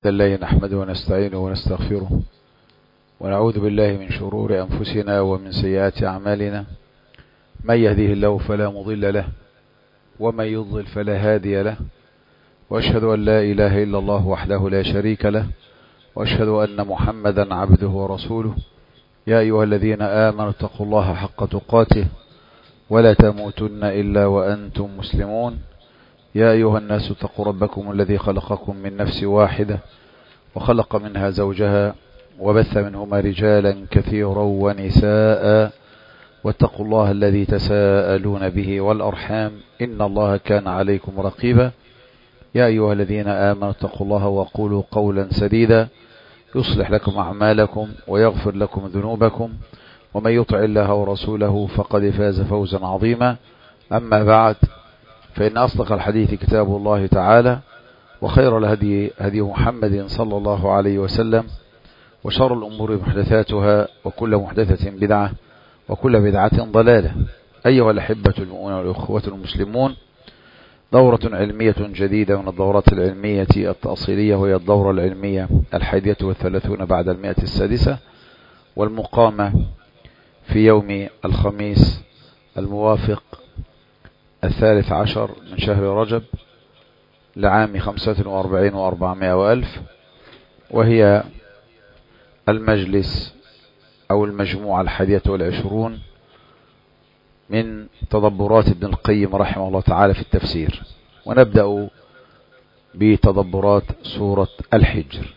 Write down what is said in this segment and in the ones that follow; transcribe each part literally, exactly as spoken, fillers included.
الله نحمده ونستعينه ونستغفره ونعوذ بالله من شرور أنفسنا ومن سيئات أعمالنا. من يهديه الله فلا مضل له ومن يضلل فلا هادي له، وأشهد أن لا إله إلا الله وحده لا شريك له، وأشهد أن محمدا عبده ورسوله. يا أيها الذين آمنوا اتقوا الله حق تقاته ولا تموتن إلا وأنتم مسلمون. يا أيها الناس اتقوا ربكم الذي خلقكم من نفس واحدة وخلق منها زوجها وبث منهما رجالا كثيرا ونساء، واتقوا الله الذي تساءلون به والأرحام إن الله كان عليكم رقيبا. يا أيها الذين آمنوا اتقوا الله وقولوا قولا سديدا يصلح لكم أعمالكم ويغفر لكم ذنوبكم، ومن يطع الله ورسوله فقد فاز فوزا عظيما. أما بعد، فإن أصدق الحديث كتاب الله تعالى، وخير الهدي هدي محمد صلى الله عليه وسلم، وشر الأمور محدثاتها، وكل محدثة بدعة، وكل بدعة ضلالة. أيها الأحبة المؤمنون والأخوة المسلمون، دورة علمية جديدة من الدورات العلمية التأصيلية، وهي الدورة العلمية الحادية والثلاثون بعد المئة السادسة، والمقامة في يوم الخميس الموافق الثالث عشر من شهر رجب لعام خمسة وأربعين وأربعمائة وألف، وهي المجلس أو المجموعة الحادية والعشرون من تدبرات ابن القيم رحمه الله تعالى في التفسير. ونبدأ بتدبرات سورة الحجر.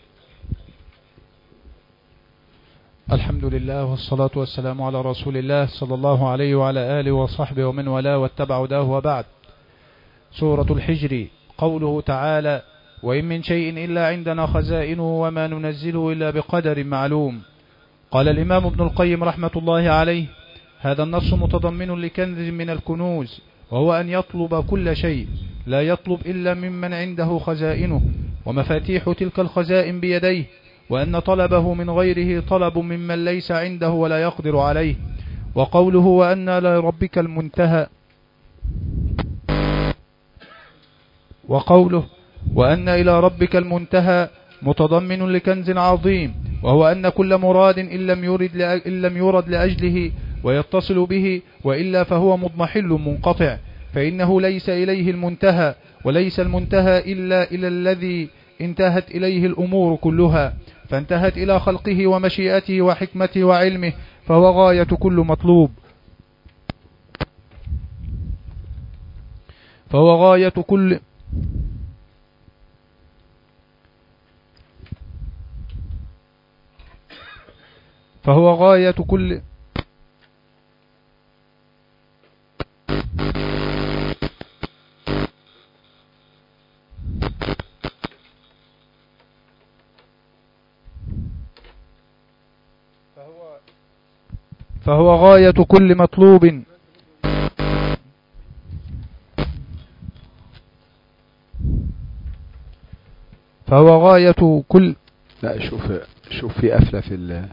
الحمد لله والصلاة والسلام على رسول الله صلى الله عليه وعلى آله وصحبه ومن والاه واتبع هداه. وبعد. سورة الحجر، قوله تعالى: وإن من شيء إلا عندنا خزائنه وما ننزله إلا بقدر معلوم. قال الإمام ابن القيم رحمة الله عليه: هذا النص متضمن لكنز من الكنوز، وهو أن يطلب كل شيء، لا يطلب إلا ممن عنده خزائنه ومفاتيح تلك الخزائن بيديه، وأن طلبه من غيره طلب ممن ليس عنده ولا يقدر عليه. وقوله وأن لربك المنتهى، وقوله وأن إلى ربك المنتهى متضمن لكنز عظيم، وهو أن كل مراد إن لم يرد إن لم يرد لأجله ويتصل به، وإلا فهو مضمحل منقطع، فإنه ليس إليه المنتهى، وليس المنتهى إلا إلى الذي انتهت إليه الأمور كلها، فانتهت إلى خلقه ومشيئته وحكمته وعلمه، فهو غاية كل مطلوب فهو غاية كل فهو غاية كل فهو غاية كل مطلوب فهو غاية كل لا شوف شوف في قفلة في ال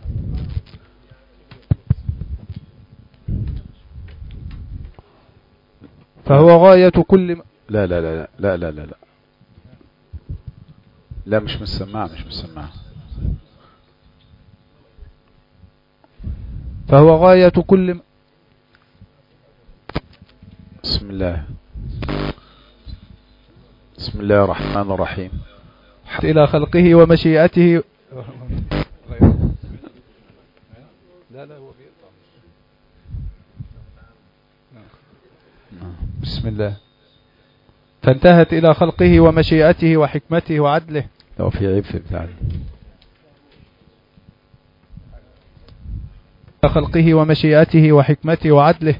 فهو غاية كل لا لا لا لا لا لا لا لا مش مسمع مش مسمع فهو غاية كل بسم الله بسم الله الرحمن الرحيم. إلى خلقه ومشيئته. لا لا هو بسم الله. فانتهت إلى خلقه ومشيئته وحكمته وعدله. لو في عيب في بتاع خلقه ومشيئته وحكمته وعدله.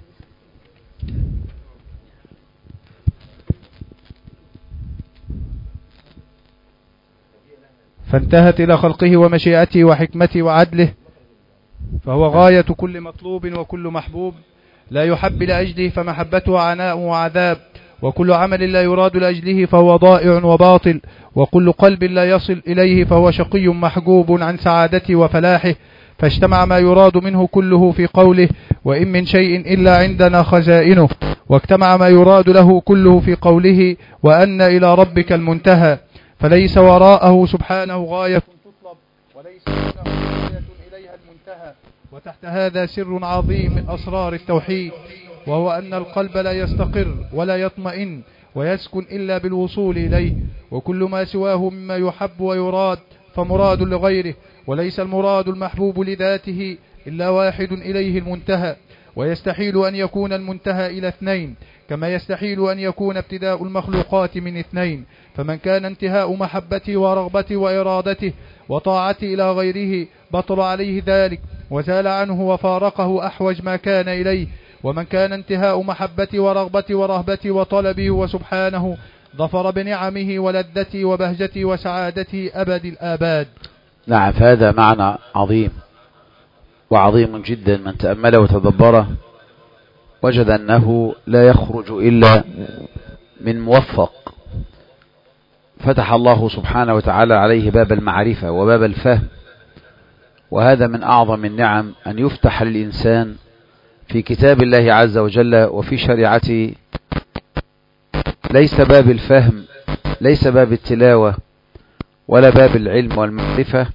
فانتهت إلى خلقه ومشيئته وحكمته وعدله، فهو غاية كل مطلوب وكل محبوب، لا يحب لأجله فمحبته عناء وعذاب، وكل عمل لا يراد لأجله فهو ضائع وباطل، وكل قلب لا يصل إليه فهو شقي محجوب عن سعادته وفلاحه. فاجتمع ما يراد منه كله في قوله وإن من شيء إلا عندنا خزائنه، واجتمع ما يراد له كله في قوله وأن إلى ربك المنتهى. فليس وراءه سبحانه غاية تطلب وليس دونه غاية إليها المنتهى. وتحت هذا سر عظيم من أسرار التوحيد، وهو أن القلب لا يستقر ولا يطمئن ويسكن إلا بالوصول إليه، وكل ما سواه مما يحب ويراد فمراد لغيره، وليس المراد المحبوب لذاته إلا واحد إليه المنتهى. ويستحيل أن يكون المنتهى إلى اثنين، كما يستحيل أن يكون ابتداء المخلوقات من اثنين. فمن كان انتهاء محبته ورغبته وإرادته وطاعته إلى غيره بطل عليه ذلك وزال عنه وفارقه أحوج ما كان إليه. ومن كان انتهاء محبته ورغبته ورهبته وطلبه وسبحانه ظفر بنعمه ولذته وبهجته وسعادته أبد الآباد. نعم، فهذا معنى عظيم وعظيم جدا، من تأمله وتدبره وجد أنه لا يخرج إلا من موفق فتح الله سبحانه وتعالى عليه باب المعرفة وباب الفهم. وهذا من أعظم النعم، أن يفتح للإنسان في كتاب الله عز وجل وفي شريعته ليس باب الفهم، ليس باب التلاوة ولا باب العلم والمعرفة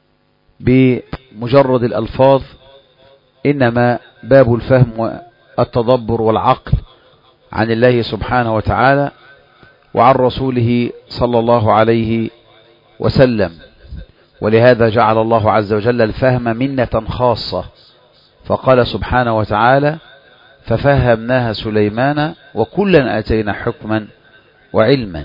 بمجرد الألفاظ، إنما باب الفهم والتدبر والعقل عن الله سبحانه وتعالى وعن رسوله صلى الله عليه وسلم. ولهذا جعل الله عز وجل الفهم منة خاصة، فقال سبحانه وتعالى: ففهمناها سليمان وكلا آتينا حكما وعلما.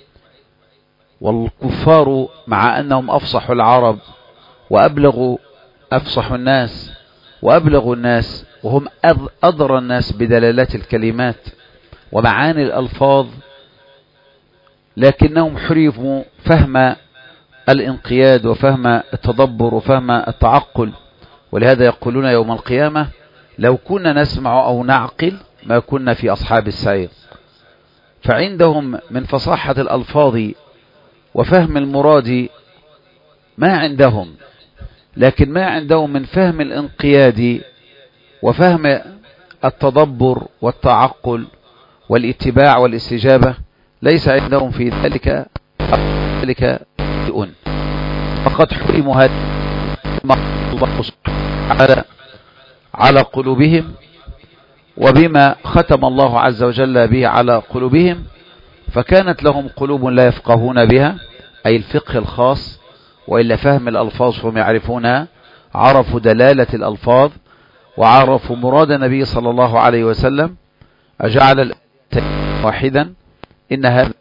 والكفار مع أنهم أفصح العرب وأبلغوا أفصح الناس وأبلغ الناس وهم أدرى الناس بدلالات الكلمات ومعاني الألفاظ، لكنهم حرموا فهم الانقياد وفهم التدبر وفهم التعقل. ولهذا يقولون يوم القيامة: لو كنا نسمع أو نعقل ما كنا في أصحاب السعير. فعندهم من فصاحة الألفاظ وفهم المراد ما عندهم، لكن ما عندهم من فهم الانقياد وفهم التدبر والتعقل والاتباع والاستجابة ليس عندهم في ذلك ذلك شيء. فقد حرموا هذا الله سبحانه على قلوبهم، وبما ختم الله عز وجل به على قلوبهم، فكانت لهم قلوب لا يفقهون بها، أي الفقه الخاص، وإلا فهم الألفاظ فهم يعرفونها، عرفوا دلالة الألفاظ وعرفوا مراد النبي صلى الله عليه وسلم. أجعل الإله واحدا إن هذا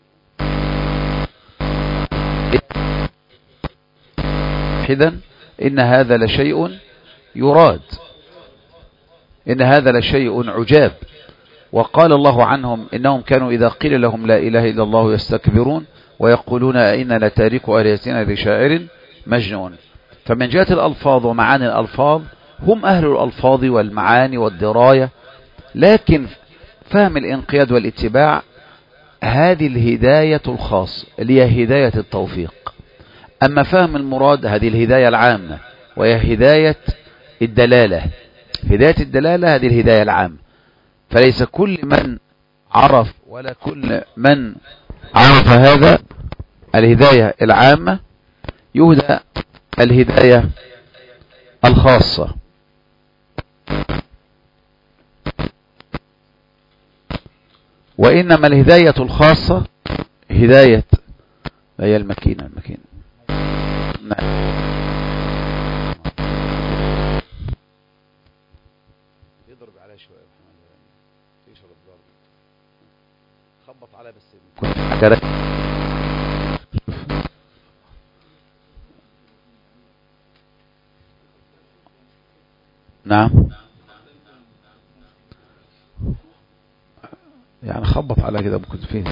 واحدا إن هذا لشيء يراد، إن هذا لشيء عجاب. وقال الله عنهم: إنهم كانوا إذا قيل لهم لا إله إلا الله يستكبرون ويقولون أئنا لتاركوا آلهتنا لشاعر مجنون. فمن جهة الألفاظ ومعاني الألفاظ هم أهل الألفاظ والمعاني والدراية، لكن فهم الانقياد والاتباع هذه الهداية الخاصة اللي هي هداية التوفيق. أما فهم المراد هذه الهداية العامة، وهي هداية الدلالة. هداية الدلالة هذه الهداية العامة، فليس كل من عرف ولا كل من عرف هذا الهداية العامة يهدى الهداية الخاصة. وإنما الهداية الخاصة هداية هي المكينة المكينة نعم. يضرب عليه شوية يشرب ضرب خبط عليه بس نعم، يعني خبط على كده ممكن فيه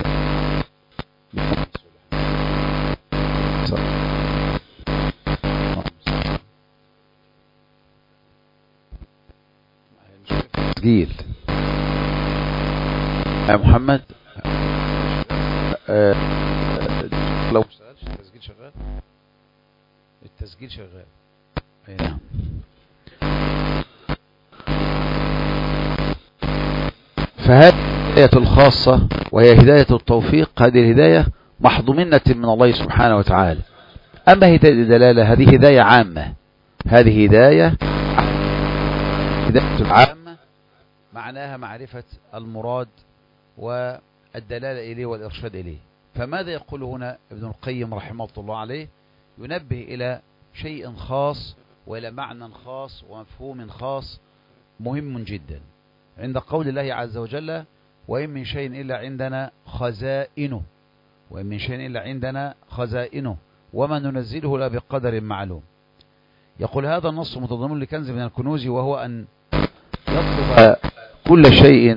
تسجيل يا محمد. أه لو اشتغلش التسجيل شغال، التسجيل شغال. اي نعم. فهذه الهداية الخاصة وهي هداية التوفيق، هذه الهداية محض منة من الله سبحانه وتعالى. أما هداية الدلالة هذه هداية عامة، هذه هداية هداية عامة معناها معرفة المراد والدلالة إليه والإرشاد إليه. فماذا يقول هنا ابن القيم رحمه الله عليه؟ ينبه إلى شيء خاص وإلى معنى خاص ومفهوم خاص مهم جدا عند قول الله عز وجل: وإن من شيء إلا عندنا خزائنه، وإن من شيء إلا عندنا خزائنه وما ننزله لا بقدر معلوم. يقول هذا النص متضمن لكنز من الكنوز، وهو أن يطلب كل شيء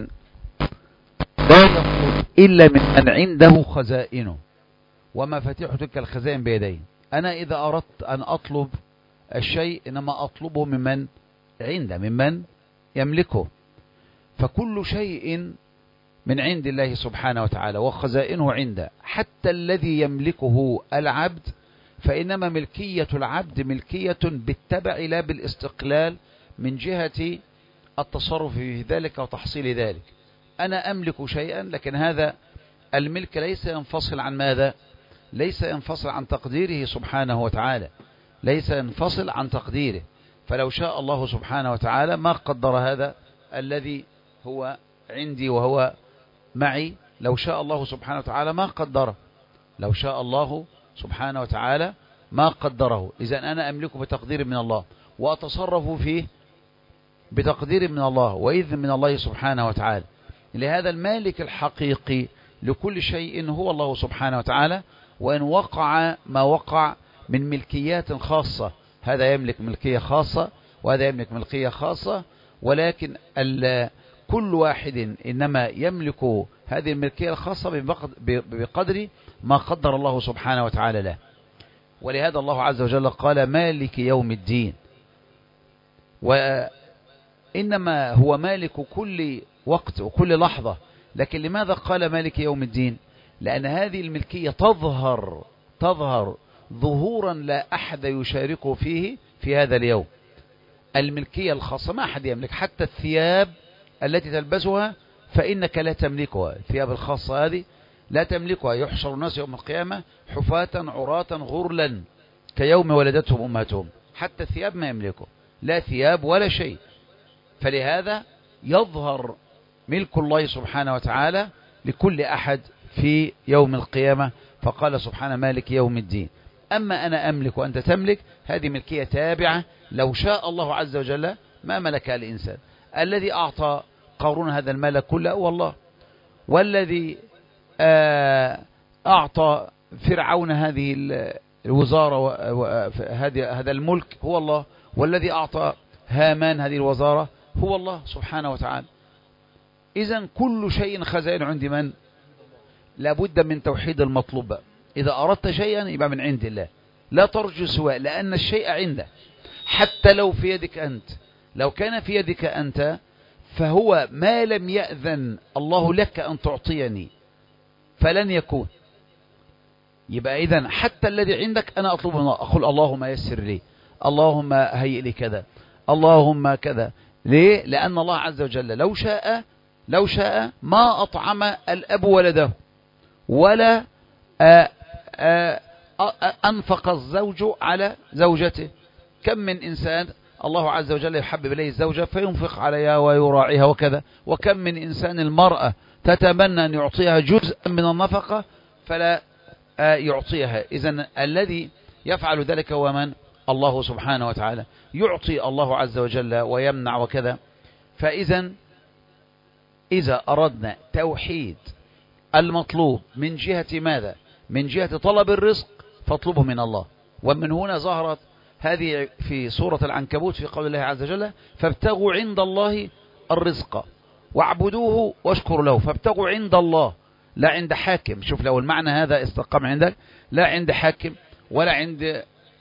لا يطلب إلا من من عنده خزائنه ومفاتيح تلك الخزائن بيديه. أنا إذا أردت أن أطلب الشيء إنما أطلبه ممن عنده، ممن يملكه. فكل شيء من عند الله سبحانه وتعالى وخزائنه عنده، حتى الذي يملكه العبد فإنما ملكية العبد ملكية بالتبع لا بالاستقلال من جهة التصرف في ذلك وتحصيل ذلك. أنا أملك شيئا، لكن هذا الملك ليس ينفصل عن ماذا؟ ليس ينفصل عن تقديره سبحانه وتعالى، ليس ينفصل عن تقديره. فلو شاء الله سبحانه وتعالى ما قدر هذا الذي هو عندي وهو معي، لو شاء الله سبحانه وتعالى ما قدره، لو شاء الله سبحانه وتعالى ما قدره. إذن أنا أملكه بتقدير من الله وأتصرف فيه بتقدير من الله وإذن من الله سبحانه وتعالى. لهذا المالك الحقيقي لكل شيء هو الله سبحانه وتعالى، وإن وقع ما وقع من ملكيات خاصة، هذا يملك ملكية خاصة وهذا يملك ملكية خاصة، ولكن كل واحد إنما يملك هذه الملكية الخاصة بقدر ما قدر الله سبحانه وتعالى له. ولهذا الله عز وجل قال مالك يوم الدين، وإنما هو مالك كل وقت وكل لحظة. لكن لماذا قال مالك يوم الدين؟ لأن هذه الملكية تظهر تظهر ظهورا لا أحد يشاركه فيه في هذا اليوم. الملكية الخاصة ما أحد يملك، حتى الثياب التي تلبسها فإنك لا تملكها، الثياب الخاصة هذه لا تملكها. يحشر الناس يوم القيامة حفاة عراة غرلا كيوم ولدتهم أمهاتهم، حتى الثياب ما يملكه، لا ثياب ولا شيء. فلهذا يظهر ملك الله سبحانه وتعالى لكل أحد في يوم القيامة. فقال سبحانه مالك يوم الدين. أما أنا أملك وأنت تملك، هذه ملكية تابعة، لو شاء الله عز وجل ما ملكها الإنسان. الذي أعطى قارون هذا المال كله هو الله، والذي أعطى فرعون هذه الوزارة هذا الملك هو الله، والذي أعطى هامان هذه الوزارة هو الله سبحانه وتعالى. إذن كل شيء خزائن عند من؟ لابد من توحيد المطلوب. إذا أردت شيئا يبقى من عند الله، لا ترجو سواء، لأن الشيء عنده. حتى لو في يدك أنت، لو كان في يدك أنت فهو ما لم يأذن الله لك أن تعطيني فلن يكون. يبقى إذن حتى الذي عندك أنا أطلبه منه، أقول اللهم يسر لي، اللهم هيئ لي كذا، اللهم كذا. ليه؟ لأن الله عز وجل لو شاء لو شاء ما أطعم الأب ولده، ولا آآ آآ أنفق الزوج على زوجته. كم من إنسان الله عز وجل يحبب إليه الزوجة فينفق عليها ويراعيها وكذا، وكم من إنسان المرأة تتمنى أن يعطيها جزءا من النفقة فلا يعطيها. إذن الذي يفعل ذلك هو من؟ الله سبحانه وتعالى. يعطي الله عز وجل ويمنع وكذا. فإذا إذا أردنا توحيد المطلوب من جهة ماذا؟ من جهة طلب الرزق فاطلبه من الله. ومن هنا ظهرت هذه في سورة العنكبوت في قول الله عز وجل فابتغوا عند الله الرزق واعبدوه واشكروا له. فابتغوا عند الله، لا عند حاكم. شوف لو المعنى هذا استقام عندك، لا عند حاكم ولا عند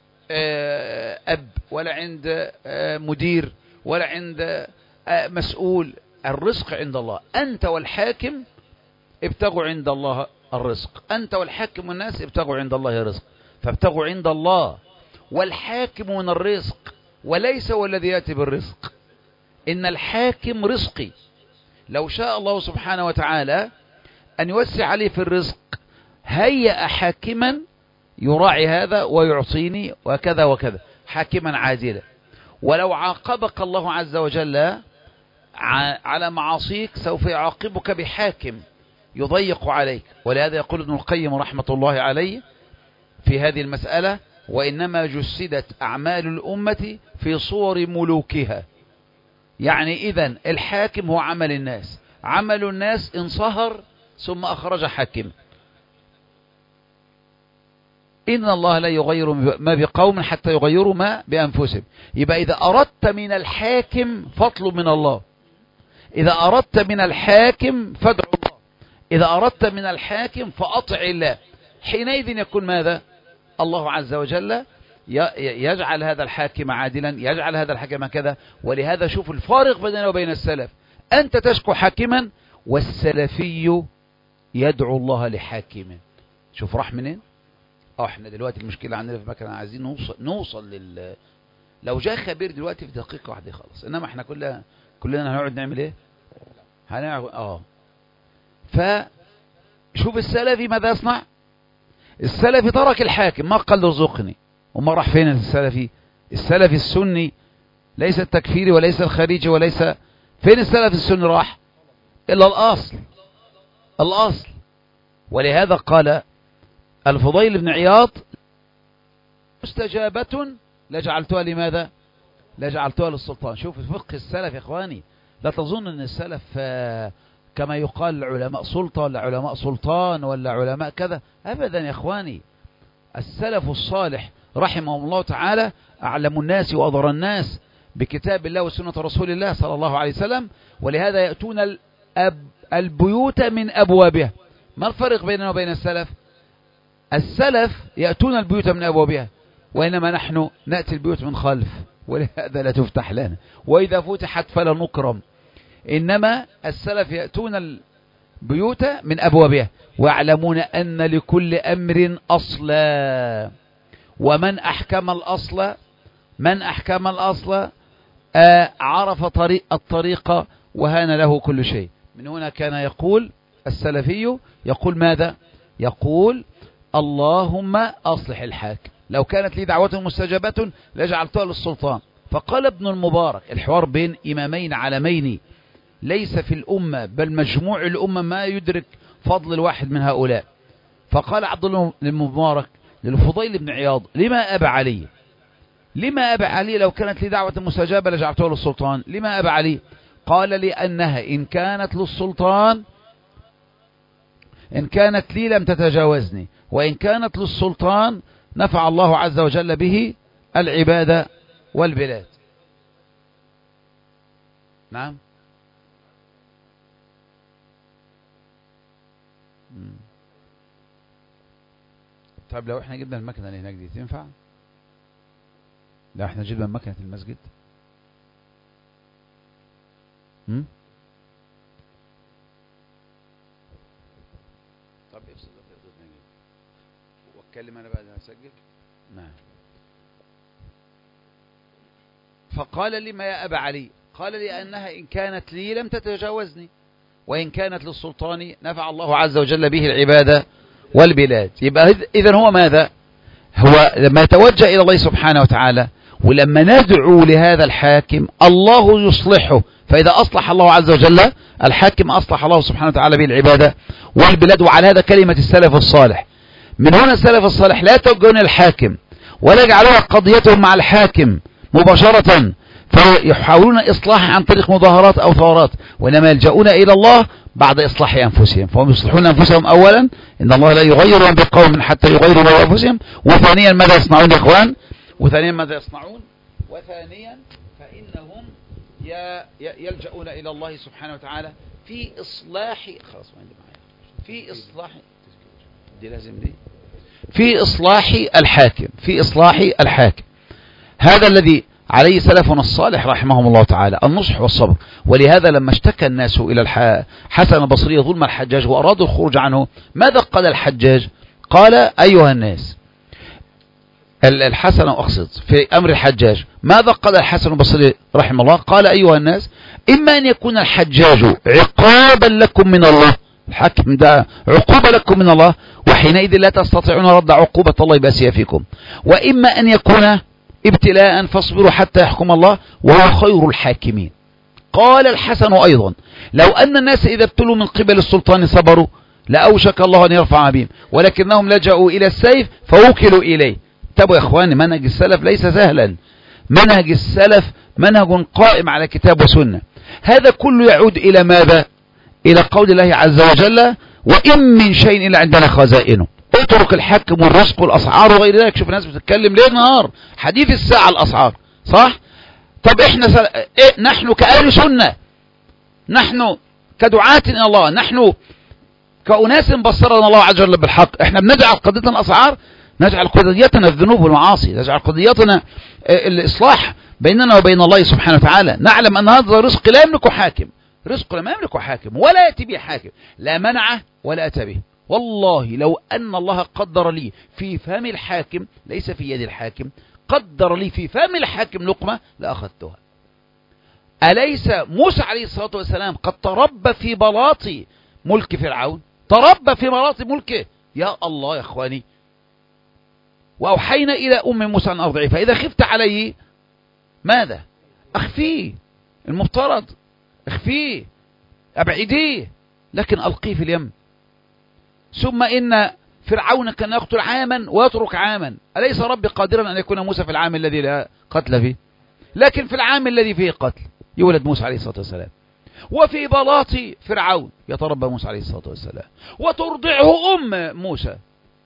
أب ولا عند مدير ولا عند مسؤول. الرزق عند الله. أنت والحاكم ابتغوا عند الله الرزق، أنت والحاكم والناس ابتغوا عند الله الرزق. فابتغوا عند الله، والحاكم من الرزق وليس هو الذي يأتي بالرزق. إن الحاكم رزقي، لو شاء الله سبحانه وتعالى أن يوسع عليه في الرزق هيأ حاكما يراعي هذا ويعطيني وكذا وكذا، حاكما عادلا. ولو عاقبك الله عز وجل على معاصيك سوف يعاقبك بحاكم يضيق عليك. ولهذا يقول ابن القيم رحمة الله عليه في هذه المسألة: وإنما جسدت أعمال الأمة في صور ملوكها. يعني إذن الحاكم هو عمل الناس، عمل الناس انصهر ثم أخرج حاكم. إن الله لا يغير ما بقوم حتى يغيروا ما بأنفسهم. يبقى إذا أردت من الحاكم فاطلب من الله، إذا أردت من الحاكم فادعو الله، إذا أردت من الحاكم فأطع الله. حينئذ يكون ماذا؟ الله عز وجل يجعل هذا الحاكم عادلا، يجعل هذا الحاكم كذا. ولهذا شوف الفارق بيننا وبين السلف، أنت تشكو حاكما والسلفي يدعو الله لحاكم. شوف راح منين؟ اه احنا دلوقتي المشكلة عندنا في مكان عايزين نوصل نوصل لل لو جاء خبير دلوقتي في دقيقة واحدة خلاص، انما احنا كلنا كلنا هنقعد نعمل ايه؟ هنقعد اه فشوف السلفي ماذا يصنع؟ السلفي ترك الحاكم، ما قال ارزقني. وما راح فين السلفي؟ السلفي السني ليس التكفيري وليس الخارجي وليس فين السلفي السني؟ راح إلا الأصل، الأصل. ولهذا قال الفضيل بن عياض: مستجابة لجعلتها لماذا؟ لجعلتها للسلطان. شوف فقه السلف يا إخواني، لا تظن أن السلف كما يقال علماء سلطة ولا علماء سلطان ولا علماء كذا، أبدا يا إخواني. السلف الصالح رحمهم الله تعالى أعلم الناس وأضر الناس بكتاب الله وسنة رسول الله صلى الله عليه وسلم. ولهذا يأتون الأب البيوت من أبوابها. ما الفرق بيننا وبين السلف؟ السلف يأتون البيوت من أبوابها، وإنما نحن نأتي البيوت من خلف، ولهذا لا تفتح لنا، وإذا فتحت فلا نكرم. إنما السلف يأتون البيوت من أبوابها ويعلمون أن لكل أمر أصلا، ومن أحكم الأصل من أحكم الأصل آه عرف طريق الطريقة وهان له كل شيء. من هنا كان يقول السلفي، يقول ماذا؟ يقول: اللهم أصلح الحاكم، لو كانت لي دعوة مستجابة لجعلتها للسلطان. فقال ابن المبارك: الحوار بين إمامين علمين ليس في الأمة بل مجموع الأمة ما يدرك فضل الواحد من هؤلاء. فقال عبد الله المبارك للفضيل بن عياض: لما أبى علي؟ لما أبى علي لو كانت لي دعوة مستجابة لجعلتها للسلطان؟ لما أبى علي؟ قال: لأنها إن كانت للسلطان إن كانت لي لم تتجاوزني، وإن كانت للسلطان نفع الله عز وجل به العباد والبلاد. نعم. طيب لو احنا جبنا المكنة اللي هناك دي تنفع؟ لو احنا جبنا مكنة المسجد هم؟ طب افصل واتكلم انا بعد هسجل. نعم. فقال: لما يا أبا علي؟ قال: لأنها إن كانت لي لم تتجاوزني، وإن كانت للسلطان نفع الله عز وجل به العبادة والبلاد. يبقى إذن هو ماذا؟ هو لما يتوجه إلى الله سبحانه وتعالى ولما ندعو لهذا الحاكم الله يصلحه، فإذا أصلح الله عز وجل الحاكم أصلح الله سبحانه وتعالى به العبادة والبلاد. وعلى هذا كلمة السلف الصالح. من هنا السلف الصالح لا يتوجهون الحاكم ولا يجعلون قضيتهم مع الحاكم مباشرة فيحاولون إصلاحه عن طريق مظاهرات أو ثورات، وإنما يلجؤون إلى الله بعد إصلاح أنفسهم. فهم يصلحون أنفسهم أولا، إن الله لا يغير بقوم حتى يغيروا ما بأنفسهم. وثانيا ماذا يصنعون يا إخوان؟ وثانيا ماذا يصنعون؟ وثانيا فإنهم يلجؤون إلى الله سبحانه وتعالى في إصلاح خلاص ما عندي معايا في إصلاح دي لازم دي في إصلاح الحاكم في إصلاح الحاكم. هذا الذي عليه سلفنا الصالح رحمهم الله تعالى، النصح والصبر. ولهذا لما اشتكى الناس إلى الحسن البصري ظلم الحجاج وأرادوا الخروج عنه، ماذا قال الحجاج؟ قال: أيها الناس، الحسن أقصد في أمر الحجاج، ماذا قال الحسن البصري رحمه الله؟ قال: أيها الناس، إما أن يكون الحجاج عقابا لكم من الله، الحاكم ده عقوبة لكم من الله، وحينئذ لا تستطيعون رد عقوبة الله بأسيافكم. وإما أن يكون ابتلاء فاصبروا حتى يحكم الله وهو خير الحاكمين. قال الحسن أيضا: لو أن الناس إذا ابتلوا من قبل السلطان صبروا لأوشك الله أن يرفع بهم، ولكنهم لجأوا إلى السيف فوكلوا إليه. تابوا يا إخواني، منهج السلف ليس سهلا، منهج السلف منهج قائم على كتاب وسنة. هذا كله يعود إلى ماذا؟ إلى قول الله عز وجل: وإن من شيء إلا عندنا خزائنه. اترك الحكم والرزق والأسعار وغير ذلك. شوف الناس بتتكلم ليل نهار، حديث الساعة الأسعار، صح؟ طب إحنا سل... إيه؟ نحن كأهل سنة، نحن كدعاة إلى الله، نحن كأناس بصرنا الله عز وجل بالحق، إحنا بنجعل قضيتنا الأسعار، نجعل قضيتنا الذنوب والمعاصي، نجعل قضيتنا الإصلاح بيننا وبين الله سبحانه وتعالى. نعلم أن هذا الرزق لا يملكه حاكم، رزق لا يملكه حاكم ولا يأتي به حاكم، لا منعه ولا أتى به. والله لو أن الله قدر لي في فم الحاكم، ليس في يد الحاكم، قدر لي في فم الحاكم لقمة لأخذتها. أليس موسى عليه الصلاة والسلام قد تربى في بلاط ملك فرعون؟ تربى في بلاط ملكه. يا الله يا أخواني، وأوحينا إلى أم موسى أن أرضعيه فإذا خفت عليه ماذا؟ أخفيه، المفترض أخفيه، أبعديه، لكن ألقيه في اليم. ثم إن فرعون كان يقتل عاما ويترك عاما. أليس ربي قادرا أن يكون موسى في العام الذي لا قتل فيه؟ لكن في العام الذي فيه قتل يولد موسى عليه الصلاة والسلام. وفي بلاط فرعون يتربى موسى عليه الصلاة والسلام، وترضعه أم موسى.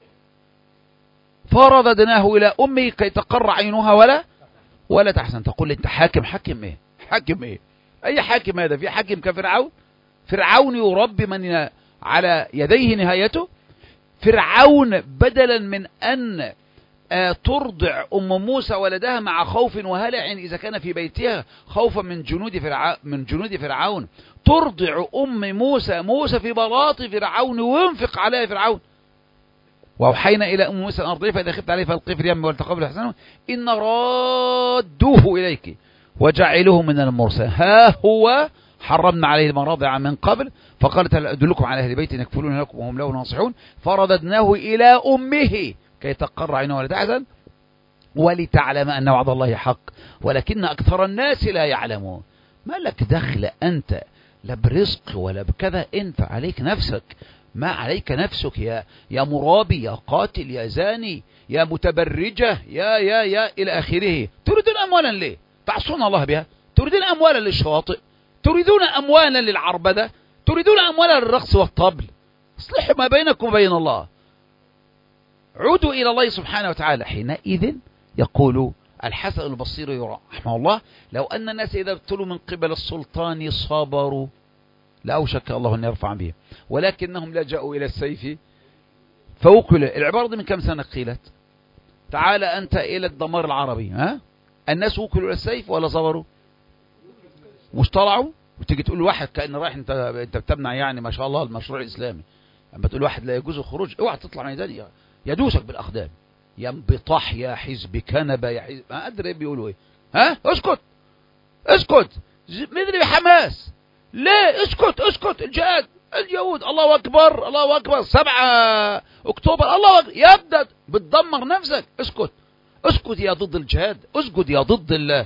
فرددناه إلى أمه كي تقر عينها ولا ولا تحزن. تقول لي أنت حاكم؟ حاكم إيه؟ حاكم إيه؟ أي حاكم هذا؟ في حاكم كفرعون؟ فرعون يربي من على يديه نهايته. فرعون بدلا من أن ترضع أم موسى ولدها مع خوف وهلع إذا كان في بيتها خوفا من جنود فرعون من جنود فرعون، ترضع أم موسى موسى في بلاط فرعون وينفق عليها فرعون. وأوحينا إلى أم موسى أن أرضعيه فإذا خفت عليه فألقيه في اليم والتقبل حسنه إن رادوه إليك وجعلوه من المرسلين. ها هو حرمنا عليه المراضع من قبل فقالت هل أدلكم على أهل بيت يكفلون لكم وهم له ناصحون فرددناه إلى أمه كي تقر عينها ولا تحزن ولتعلم أن وعد الله حق ولكن أكثر الناس لا يعلمون. ما لك دخل أنت لا برزق ولا بكذا، انت عليك نفسك، ما عليك نفسك يا يا مرابي يا قاتل يا زاني يا متبرجة يا يا يا إلى آخره. تريدون أموالا ليه؟ تعصون الله بها؟ تريدون أموالا للشواطئ؟ تريدون أموالا للعربدة؟ تريدون أموالا للرقص والطبل؟ اصلحوا ما بينكم وبين الله، عودوا إلى الله سبحانه وتعالى. حينئذ يقول الحسن البصري رحمه الله لو أن الناس إذا ابتلوا من قبل السلطان صبروا لأوشك الله أن يرفع بهم ولكنهم لجأوا إلى السيف فوكل. العبارة دي من كم سنة قيلت؟ تعال أنت إلى الدمار العربي، ها؟ الناس وكلوا إلى السيف ولا صبروا؟ مش طلعوا؟ وتيجي تقول واحد كأن رايح انت انت بتمنع يعني ما شاء الله المشروع الإسلامي، اما تقول واحد لا يجوز الخروج اوعى تطلع ميدان يدوسك بالأقدام يا انبطاح يا حزب كنبة يا حزب ما أدري بيقولوا ايه. ها اسكت اسكت مدري بحماس ليه؟ اسكت اسكت. الجهاد اليهود الله أكبر الله أكبر سبعة أكتوبر الله أكبر يبدأ بتدمر نفسك. اسكت اسكت يا ضد الجهاد، اسكت يا ضد الله.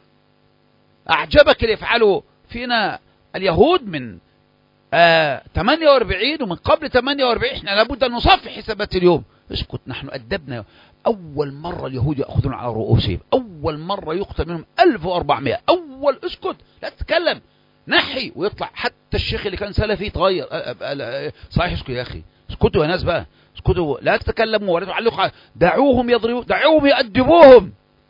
أعجبك اللي يفعله فينا اليهود من آه ثمانية وأربعين ومن قبل ثمانية وأربعين. احنا لابد أن نصفي حسابات اليوم. اسكت نحن أدبنا. أول مرة اليهود يأخذون على رؤوسهم، أول مرة يقتل منهم ألف وأربعمائة. أول اسكت لا تتكلم نحي ويطلع حتى الشيخ اللي كان سلفي يتغير. صحيح اسكت يا أخي، اسكتوا يا ناس بقى، اسكتوا لا تتكلموا ولا تعلقوا، دعوهم يضربوا دعوهم يأدبوهم.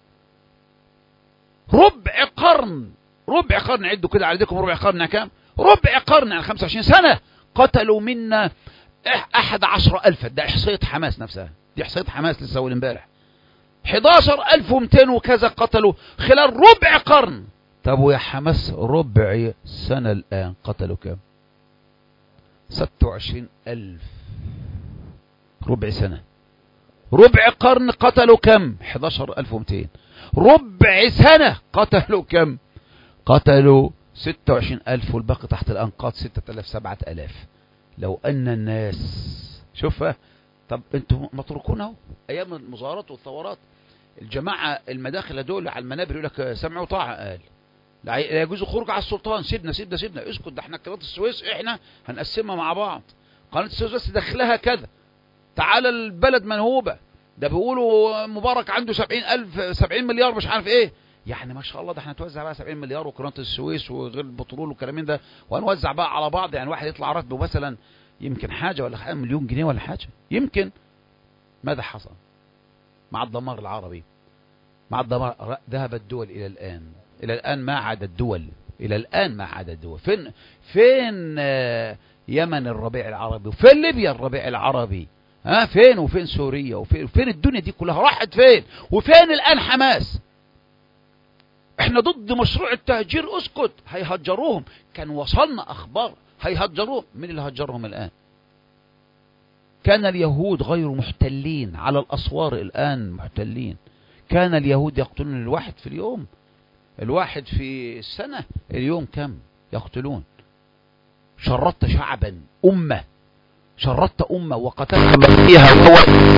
ربع قرن ربع قرن عدوا كده على يدكم، ربع قرن كام؟ ربع قرن يعني خمسة وعشرين سنة قتلوا منا أحد عشر ألفا. ده إحصائية حماس نفسها، دي إحصائية حماس لسه أول امبارح. أحد عشر ألف ومئتين وكذا قتلوا خلال ربع قرن. طب ويا حماس ربع سنة الآن قتلوا كام؟ ستة وعشرين ألف. ربع سنة ربع قرن قتلوا كم؟ أحد عشر ألف ومئتين. ربع سنة قتلوا كم؟ قتلوا ستة وعشرين ألف والباقي تحت الأنقاض ستة آلاف سبعة آلاف. لو أن الناس شوف، طب انتم متركون اهو ايام المظاهرات والثورات، الجماعة المداخل دول على المنابر يقول لك سمع وطاعة، قال لا يجوز الخروج على السلطان، سيبنا سيبنا سيبنا اسكت، ده احنا قناة السويس احنا هنقسمها مع بعض، قناة السويس بس دخلها كذا، تعالى البلد منهوبة، ده بيقولوا مبارك عنده سبعين ألف سبعين مليار مش عارف ايه، يعني ما شاء الله ده احنا نتوزع بقى سبعين مليار وقناة السويس وغير البترول والكلام ده، وهنوزع بقى على بعض، يعني واحد يطلع راتبه مثلا يمكن حاجة ولا حاجة مليون جنيه ولا حاجة يمكن. ماذا حصل مع الدمار العربي؟ مع الدمار ذهب الدول إلى الآن إلى الآن ما عاد الدول إلى الآن ما عاد الدول. فين فين يمن الربيع العربي، وفين ليبيا الربيع العربي، ها فين، وفين سوريا، وفين, وفين الدنيا دي كلها راحت فين، وفين الآن حماس؟ احنا ضد مشروع التهجير، اسكت، هيهجروهم، كان وصلنا أخبار هيهجروهم، من اللي هجرهم الآن؟ كان اليهود غير محتلين على الأسوار، الآن محتلين. كان اليهود يقتلون الواحد في اليوم، الواحد في السنة، اليوم كم يقتلون؟ شردت شعبا أمة، شردت أمة وقتلت من فيها، وهو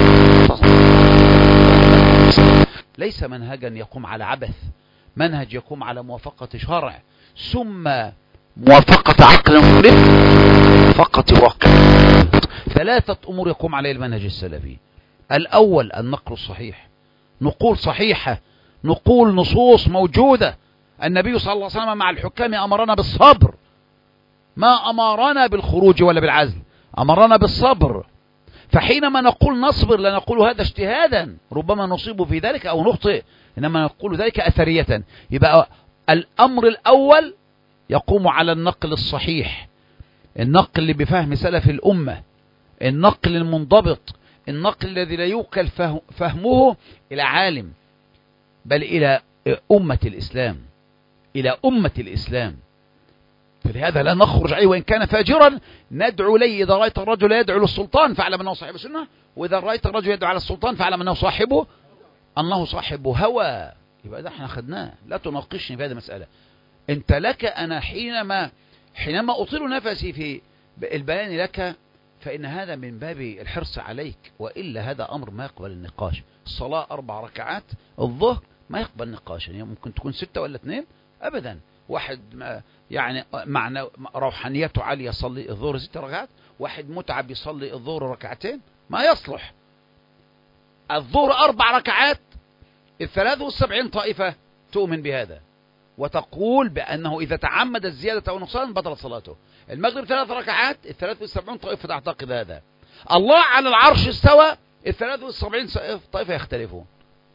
ليس منهجا يقوم على عبث، منهج يقوم على موافقة شرع ثم موافقة عقل فقط واقع. ثلاثة أمور يقوم عليه المنهج السلفي. الأول النقل الصحيح، نقول صحيحة، نقول نصوص موجودة. النبي صلى الله عليه وسلم مع الحكام أمرنا بالصبر، ما أمرنا بالخروج ولا بالعزل، أمرنا بالصبر. فحينما نقول نصبر لا نقول هذا اجتهادا، ربما نصيب في ذلك أو نخطئ، إنما نقول ذلك أثرية. يبقى الأمر الأول يقوم على النقل الصحيح، النقل بفهم سلف الأمة، النقل المنضبط، النقل الذي لا يوكل فهمه إلى عالم بل إلى أمة الإسلام، إلى أمة الإسلام. فلهذا لا نخرج عليه وإن كان فاجرا ندعو لي. إذا رأيت الرجل يدعو للسلطان فاعلم أنه صاحب سنة، وإذا رأيت الرجل يدعو على السلطان فاعلم أنه صاحبه أنه صاحب هوى. يبقى ده احنا خدناه، لا تناقشني في هذه المسألة. انت لك أنا حينما حينما أطيل نفسي في البيان لك فإن هذا من باب الحرص عليك، وإلا هذا أمر ما يقبل النقاش. الصلاة أربع ركعات الظهر ما يقبل نقاش، يعني ممكن تكون ستة ولا اثنين أبدا. واحد يعني معنى روحانيته عالية يصلي الظهر ست ركعات، واحد متعب يصلي الظهر ركعتين، ما يصلح. الظهر أربع ركعات، الثلاث والسبعين طائفة تؤمن بهذا وتقول بأنه إذا تعمد الزيادة أو نقصان بطلت صلاته. المغرب ثلاث ركعات، الثلاث والسبعين طائفة تعتقد هذا. الله على العرش استوى، الثلاث والسبعين طائفة يختلفون.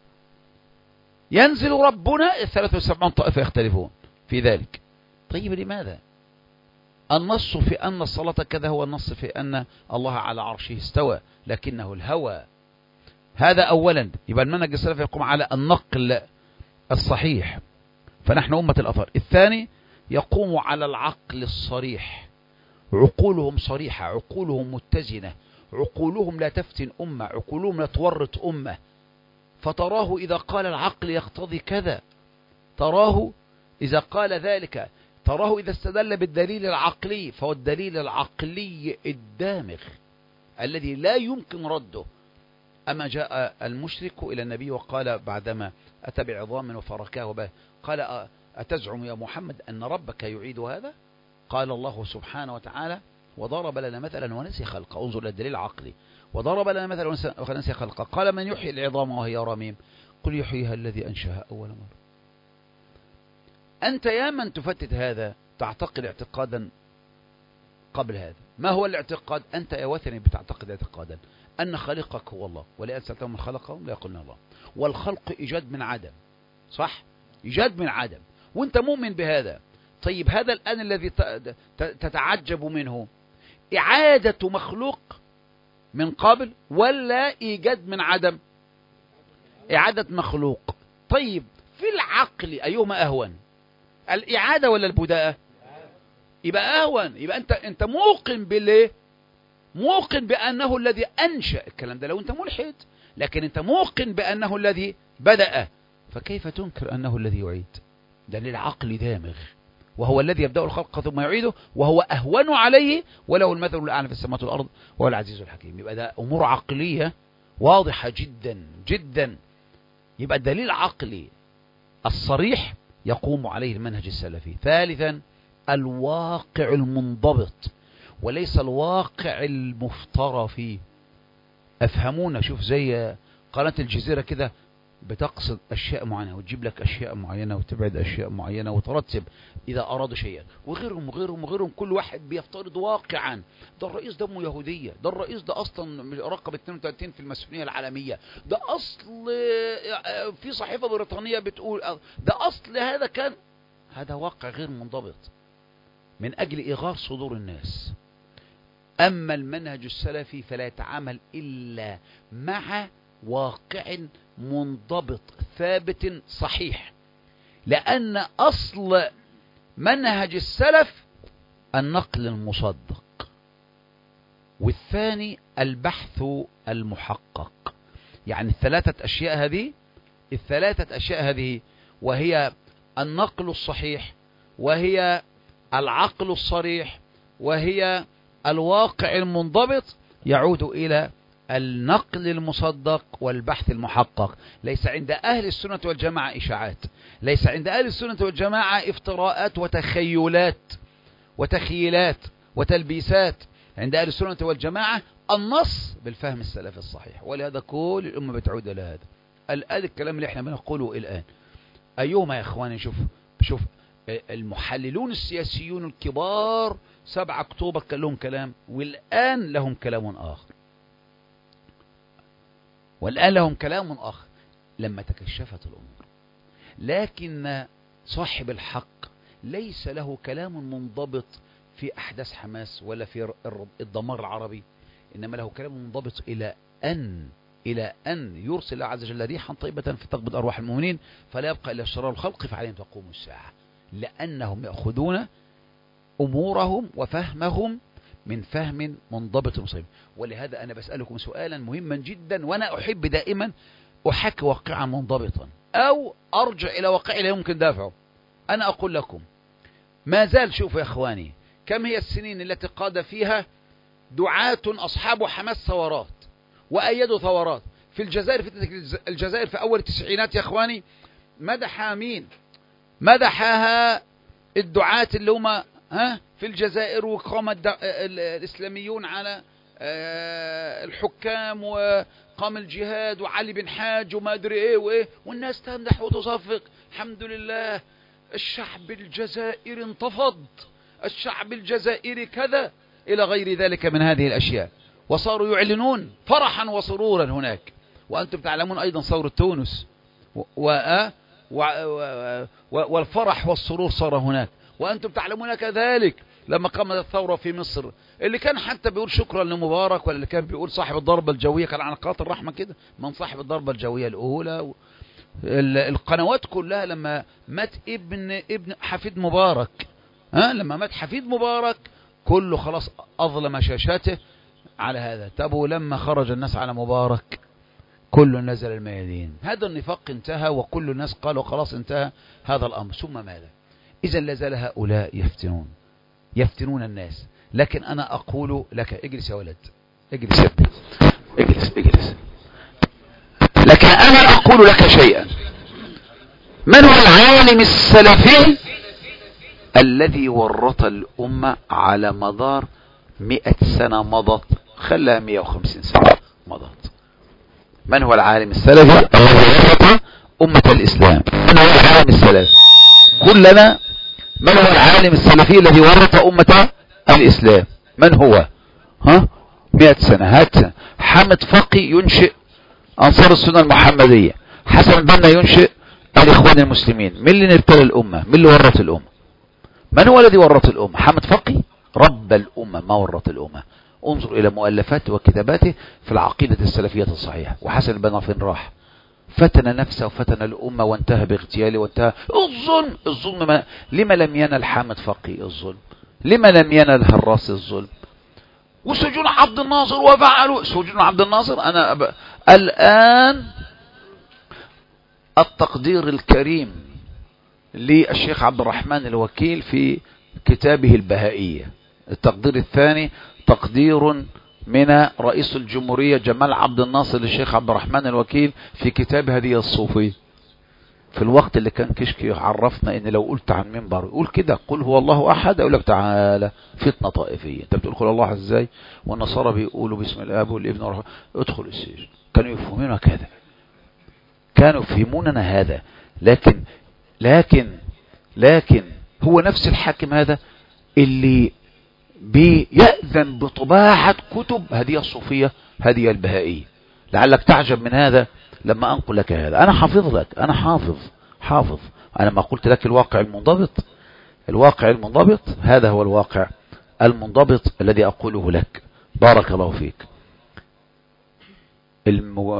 ينزل ربنا، الثلاث والسبعين طائفة يختلفون في ذلك. طيب لماذا؟ النص في أن الصلاة كذا هو النص في أن الله على عرشه استوى، لكنه الهوى. هذا أولا. يبقى المنهج السلفي يقوم على النقل الصحيح، فنحن أمة الأثر. الثاني يقوم على العقل الصريح، عقولهم صريحة، عقولهم متزنة، عقولهم لا تفتن أمة، عقولهم لا تورط أمة. فتراه إذا قال العقل يقتضي كذا، تراه إذا قال ذلك، تراه إذا استدل بالدليل العقلي، فهو الدليل العقلي الدامغ الذي لا يمكن رده. أما جاء المشرك إلى النبي وقال بعدما أتى بعظام وفركاه به، قال أتزعم يا محمد أن ربك يعيد هذا؟ قال الله سبحانه وتعالى وضرب لنا مثلا ونسي خلقه. انظر للدليل العقلي. وضرب لنا مثلا ونسي خلقه. قال من يحيي العظام وهي رميم؟ قل يحييها الذي أنشأها أول مرة. أنت يا من تفتت هذا تعتقد اعتقادا قبل هذا. ما هو الاعتقاد؟ أنت يا وثني بتعتقد اعتقادا أن خالقك هو الله، ولئن سألتهم من خلقهم لا يقولون الله. والخلق إيجاد من عدم، صح؟ إيجاد من عدم، وانت مؤمن بهذا. طيب هذا الآن الذي تتعجب منه إعادة مخلوق من قبل ولا إيجاد من عدم؟ إعادة مخلوق. طيب في العقل أيهما أهون، الإعادة ولا البداءة؟ يبقى أهون. يبقى أنت أنت موقن بالله، موقن بأنه الذي أنشأ الكلام ده لو أنت ملحد، لكن أنت موقن بأنه الذي بدأ، فكيف تنكر أنه الذي يعيد؟ ده للعقل دامغ، وهو الذي يبدأ الخلق ثم يعيده وهو أهون عليه وله المثل الأعلى في السماوات والأرض وهو العزيز الحكيم. يبقى ده أمور عقلية واضحة جدا جدا. يبقى الدليل العقلي الصريح يقوم عليه المنهج السلفي. ثالثا الواقع المنضبط وليس الواقع المفترى فيه. أفهمونا. شوف زي قناة الجزيرة كده بتقصد أشياء معينة وتجيب لك أشياء معينة وتبعد أشياء معينة وترتب إذا أرادوا شيئا، وغيرهم وغيرهم وغيرهم كل واحد بيفترض واقعا. ده الرئيس دمه يهودية، ده الرئيس ده أصلا رقم اثنين وثلاثين في الماسونية العالمية، ده أصل في صحيفة بريطانية بتقول، ده أصل هذا كان. هذا واقع غير منضبط من أجل إغار صدور الناس. أما المنهج السلفي فلا يتعامل إلا مع واقع منضبط ثابت صحيح، لأن أصل منهج السلف النقل المصدق، والثاني البحث المحقق. يعني الثلاثة أشياء هذه الثلاثة أشياء هذه وهي النقل الصحيح، وهي العقل الصريح، وهي الواقع المنضبط، يعود إلى النقل المصدق والبحث المحقق. ليس عند أهل السنة والجماعة إشاعات، ليس عند أهل السنة والجماعة افتراءات وتخيلات وتخيلات وتلبيسات. عند أهل السنة والجماعة النص بالفهم السلف الصحيح، ولهذا كل الأمة بتعود إلى هذا. الآن الكلام اللي احنا بنقوله الآن أيهما يا إخواني؟ شوف شوف المحللون السياسيون الكبار سبعة أكتوبر كان لهم كلام، والآن لهم كلام آخر، والآن لهم كلام آخر لما تكشفت الأمور. لكن صاحب الحق ليس له كلام منضبط في أحداث حماس ولا في الدمار العربي، إنما له كلام منضبط إلى أن إلى أن يرسل الله عز وجل ريحا طيبة في تقبض أرواح المؤمنين فلا يبقى إلا شرار الخلق فعليهم تقوم الساعة، لأنهم يأخذون أمورهم وفهمهم من فهم منضبط مصيب. ولهذا أنا بسألكم سؤالا مهما جدا، وأنا أحب دائما أحكي واقعا منضبطا أو أرجع إلى واقع لا يمكن دافعه. أنا أقول لكم ما زال، شوفوا يا أخواني، كم هي السنين التي قاد فيها دعاة أصحاب حماس ثورات وأيدوا ثورات في الجزائر. في الجزائر في أول التسعينات يا أخواني مدح مين؟ مدحها الدعاة اللي هم ها في الجزائر، وقام الإسلاميون على الحكام، وقام الجهاد، وعلي بن حاج وما أدري إيه وإيه، والناس تمدح وتصفق. الحمد لله الشعب الجزائري انتفض، الشعب الجزائري كذا إلى غير ذلك من هذه الأشياء، وصاروا يعلنون فرحا وسرورا هناك. وأنتم تعلمون أيضا ثورة تونس و... و... و... والفرح والسرور صار هناك. وأنتم تعلمون كذلك لما قامت الثورة في مصر، اللي كان حتى بيقول شكرا لمبارك، ولا اللي كان بيقول صاحب الضربة الجوية، كان على قناة الرحمة كده من صاحب الضربة الجوية الأولى و... القنوات كلها لما مات ابن ابن حفيد مبارك، ها لما مات حفيد مبارك كله خلاص أظلم شاشاته على هذا. طب ولما خرج الناس على مبارك كل نزل الميادين. هذا النفاق انتهى، وكل الناس قالوا خلاص انتهى هذا الأمر. ثم ماذا؟ إذا لازال هؤلاء يفتنون يفتنون الناس. لكن أنا أقول لك اجلس يا ولد، اجلس يا ابني، اجلس اجلس. لكن أنا أقول لك شيئا. من هو العالم السلفي الذي ورط الأمة على مدار مئة سنة مضت، خلها مئة وخمسين سنة مضت؟ من هو العالم السلفي الذي ورط أمة الإسلام؟ من هو العالم السلفي؟ كلنا من هو العالم السلفي الذي ورط أمة الإسلام؟ من هو؟ ها؟ مئة سنة. هات حامد فقي ينشئ أنصار السنة المحمدية، حسن البنا ينشئ الإخوان المسلمين. من اللي نبتلى الأمة؟ من اللي ورط الأمة؟ من هو الذي ورط الأمة؟ حامد فقي رب الأمة، ما ورط الأمة. انظر إلى مؤلفاته وكتاباته في العقيدة السلفية الصحيحة. وحسن البنا فين راح؟ فتن نفسه وفتن الأمة وانتهى باغتياله وانتهى الظلم. الظلم ما... لما لم ينل حامد فقي الظلم؟ لما لم ينل هراس الظلم؟ وسجون عبد الناصر وفعلوا سجون عبد الناصر. أنا أب... الآن التقدير الكريم للشيخ عبد الرحمن الوكيل في كتابه البهائية. التقدير الثاني تقدير من رئيس الجمهورية جمال عبد الناصر للشيخ عبد الرحمن الوكيل في كتاب هدية الصوفية. في الوقت اللي كان كشكي عرفنا ان لو قلت عن منبر يقول كده قل هو الله احد، اقول لك تعالى فتنة طائفية، انت بتقول قل الله ازاي والنصارى بيقولوا باسم الاب والابن والروح، ادخل السجن. كانوا يفهموننا كذا، كانوا يفهموننا هذا، لكن لكن لكن هو نفس الحاكم هذا اللي بيأذن بطباعة كتب هدية الصوفية هدية البهائية. لعلك تعجب من هذا لما أنقل لك هذا. أنا حافظ لك، أنا حافظ حافظ أنا ما قلت لك الواقع المنضبط، الواقع المنضبط هذا هو الواقع المنضبط الذي أقوله لك. بارك الله فيك. المو...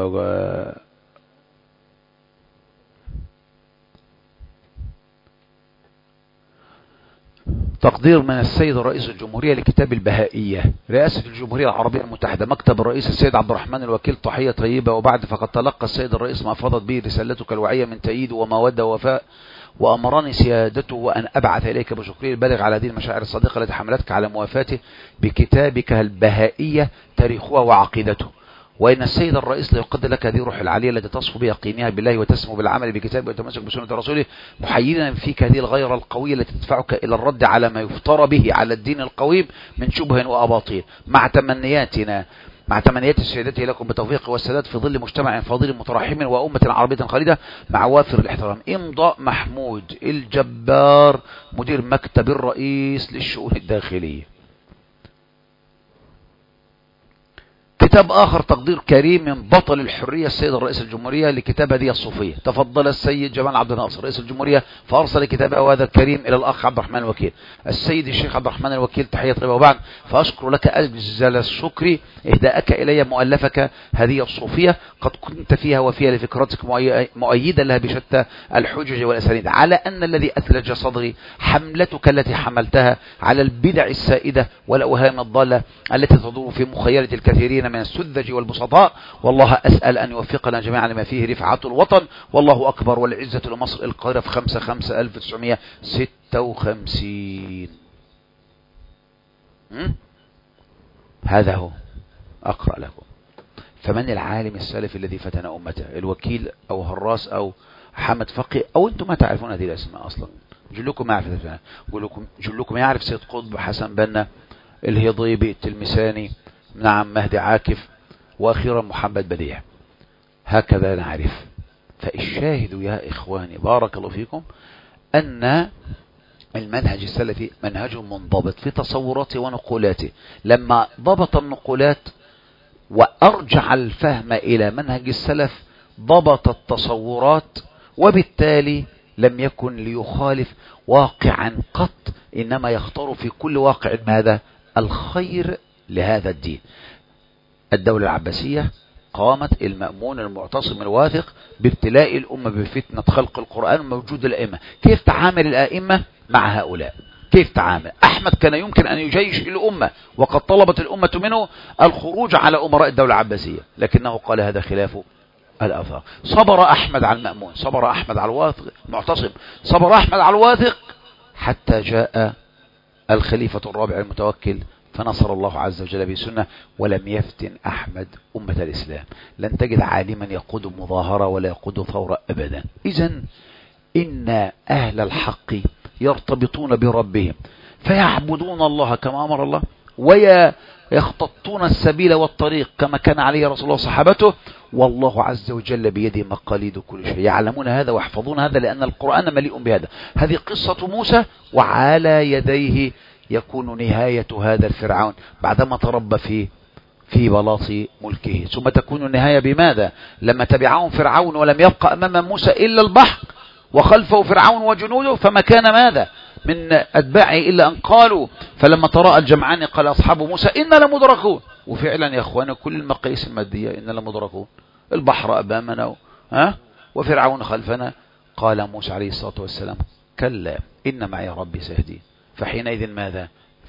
تقدير من السيد رئيس الجمهورية لكتاب البهائية. رئاسة الجمهورية العربية المتحدة، مكتب الرئيس السيد عبد الرحمن الوكيل، تحية طيبة. وبعد فقد تلقى السيد الرئيس ما أفاضت به رسالتك الوعية من تأييد ومودة ووفاء، وأمرني سيادته وأن أبعث إليك بشكري البالغ على هذه المشاعر الصادقة التي حملتك على موافاته بكتابك البهائية تاريخها وعقيدته. وإن السيد الرئيس ليقدر لك هذه الروح العالية التي تصفو بيقينها بالله وتسمو بالعمل بكتابه وتمسك بسنة رسوله، محيدا فيك هذه الغيرة القوية التي تدفعك إلى الرد على ما يفترى به على الدين القويم من شبه وأباطيل، مع تمنياتنا مع تمنيات سيادته لكم بالتوفيق والسداد في ظل مجتمع فاضل متراحم وأمة عربية خالدة مع وافر الاحترام. إمضاء محمود الجبار مدير مكتب الرئيس للشؤون الداخلية. كتاب آخر تقدير كريم من بطل الحرية السيد الرئيس الجمهورية لكتاب هدية الصوفية. تفضل السيد جمال عبد الناصر رئيس الجمهورية فأرسل كتابه هذا الكريم إلى الأخ عبد الرحمن الوكيل. السيد الشيخ عبد الرحمن الوكيل، تحية طيبة. وبعد فأشكر لك أجزل الشكر إهداءك إلي مؤلفك هدية الصوفية، قد كنت فيها وفيها لفكرتك مؤيدا لها بشتى الحجج والأسانيد، على أن الذي أثلج صدري حملتك التي حملتها على البدع السائدة والأوهام الضالة التي تدور في مخيلة الكثيرين من السذج والبسطاء. والله أسأل أن يوفقنا جميعا لما فيه رفعة الوطن. والله أكبر، والعزة لمصر. القاهرة في خمسة خمسة ألف وتسعمائة وستة وخمسين. هذا هو أقرأ لكم. فمن العالم السلفي الذي فتن أمته؟ الوكيل أو هراس أو حمد فقي أو أنتم ما تعرفون هذه الأسماء أصلا. جلكم ما يعرف، جلكم يعرف سيد قطب، حسن بنا، الهضيبي، التلمساني، نعم مهدي عاكف، وأخيرا محمد بديع. هكذا نعرف. فالشاهد يا إخواني بارك الله فيكم أن المنهج السلفي منهج منضبط في تصوراته ونقولاته. لما ضبط النقولات وأرجع الفهم إلى منهج السلف ضبط التصورات، وبالتالي لم يكن ليخالف واقعا قط، إنما يختار في كل واقع ماذا؟ الخير لهذا الدين. الدولة العباسية قامت المأمون المعتصم الواثق بابتلاء الأمة بفتنة خلق القرآن موجود الأئمة. كيف تعامل الأئمة مع هؤلاء؟ كيف تعامل؟ أحمد كان يمكن أن يجيش الأمة وقد طلبت الأمة منه الخروج على أمراء الدولة العباسية، لكنه قال هذا خلاف الآثار. صبر أحمد على المأمون، صبر أحمد على الواثق معتصم، صبر أحمد على الواثق حتى جاء الخليفة الرابع المتوكل فنصر الله عز وجل بسنة. ولم يفتن أحمد أمة الإسلام. لن تجد عالما يقود مظاهرة ولا يقود ثورة أبدا. إذن إن أهل الحق يرتبطون بربهم فيعبدون الله كما أمر الله، ويخططون السبيل والطريق كما كان عليه رسول الله وصحابته، والله عز وجل بيده مقاليد كل شيء. يعلمون هذا ويحفظون هذا لأن القرآن مليء بهذا. هذه قصة موسى، وعلى يديه يكون نهاية هذا الفرعون بعدما تربى في في بلاط ملكه. ثم تكون النهاية بماذا؟ لما تبعهم فرعون ولم يبقى أمام موسى إلا البحر، وخلفه فرعون وجنوده، فما كان ماذا من أتباعه إلا أن قالوا فلما تراءى الجمعان قال أصحاب موسى إنا لمدركون. وفعلا يا أخوانا كل المقاييس المادية إنا لمدركون. البحر أمامنا ها وفرعون خلفنا. قال موسى عليه الصلاة والسلام كلا إن معي ربي سيهدين. فحينئذ ماذا؟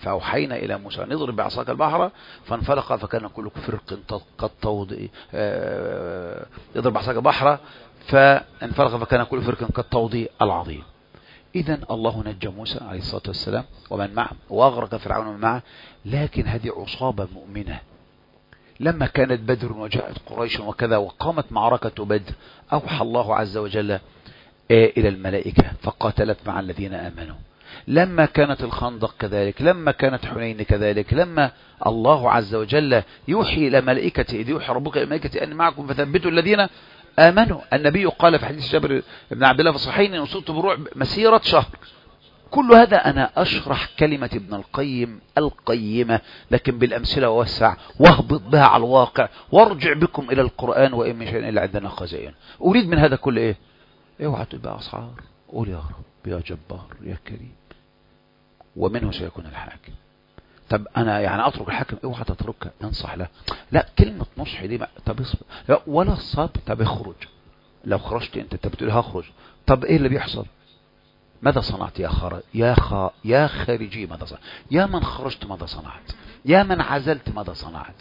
فأوحينا إلى موسى نضرب بعصاك البحر فانفلق فكان كل فرق كالطود يضرب بعصاك البحر فانفلق فكان كل فرق كالطود العظيم. إذن الله نجى موسى عليه الصلاة والسلام ومن معه وأغرق فرعون ومن معه، لكن هذه عصابة مؤمنة. لما كانت بدر وجاءت قريش وكذا وقامت معركة بدر أوحى الله عز وجل إلى الملائكة فقاتلت مع الذين آمنوا. لما كانت الخندق كذلك، لما كانت حنين كذلك، لما الله عز وجل يوحي إلى ملائكته إذ يوحي ربك إلى ملائكته أن معكم فثبتوا الذين آمنوا. النبي قال في حديث جابر بن عبد الله في الصحيحين إن أصبت برعب مسيرة شهر. كل هذا أنا أشرح كلمة ابن القيم القيمة لكن بالأمثلة ووسع واهبط بها على الواقع وارجع بكم إلى القرآن وإن من شيء إلا عندنا خزائن. أريد من هذا كل إيه؟ اوعى تبقى أسعار، قول يا رب يا جبار يا كريم ومنه سيكون الحاكم. طب أنا يعني أترك الحاكم؟ اوعى تتركها، انصح له. لا كلمة نصح دي طب اصبر، لا ولا الصبر. طب اخرج، لو خرجت أنت أنت بتقول هخرج، طب إيه اللي بيحصل؟ ماذا صنعت يا خارج يا خا يا خارجي؟ ماذا صنعت؟ يا من خرجت ماذا صنعت؟ يا من عزلت ماذا صنعت؟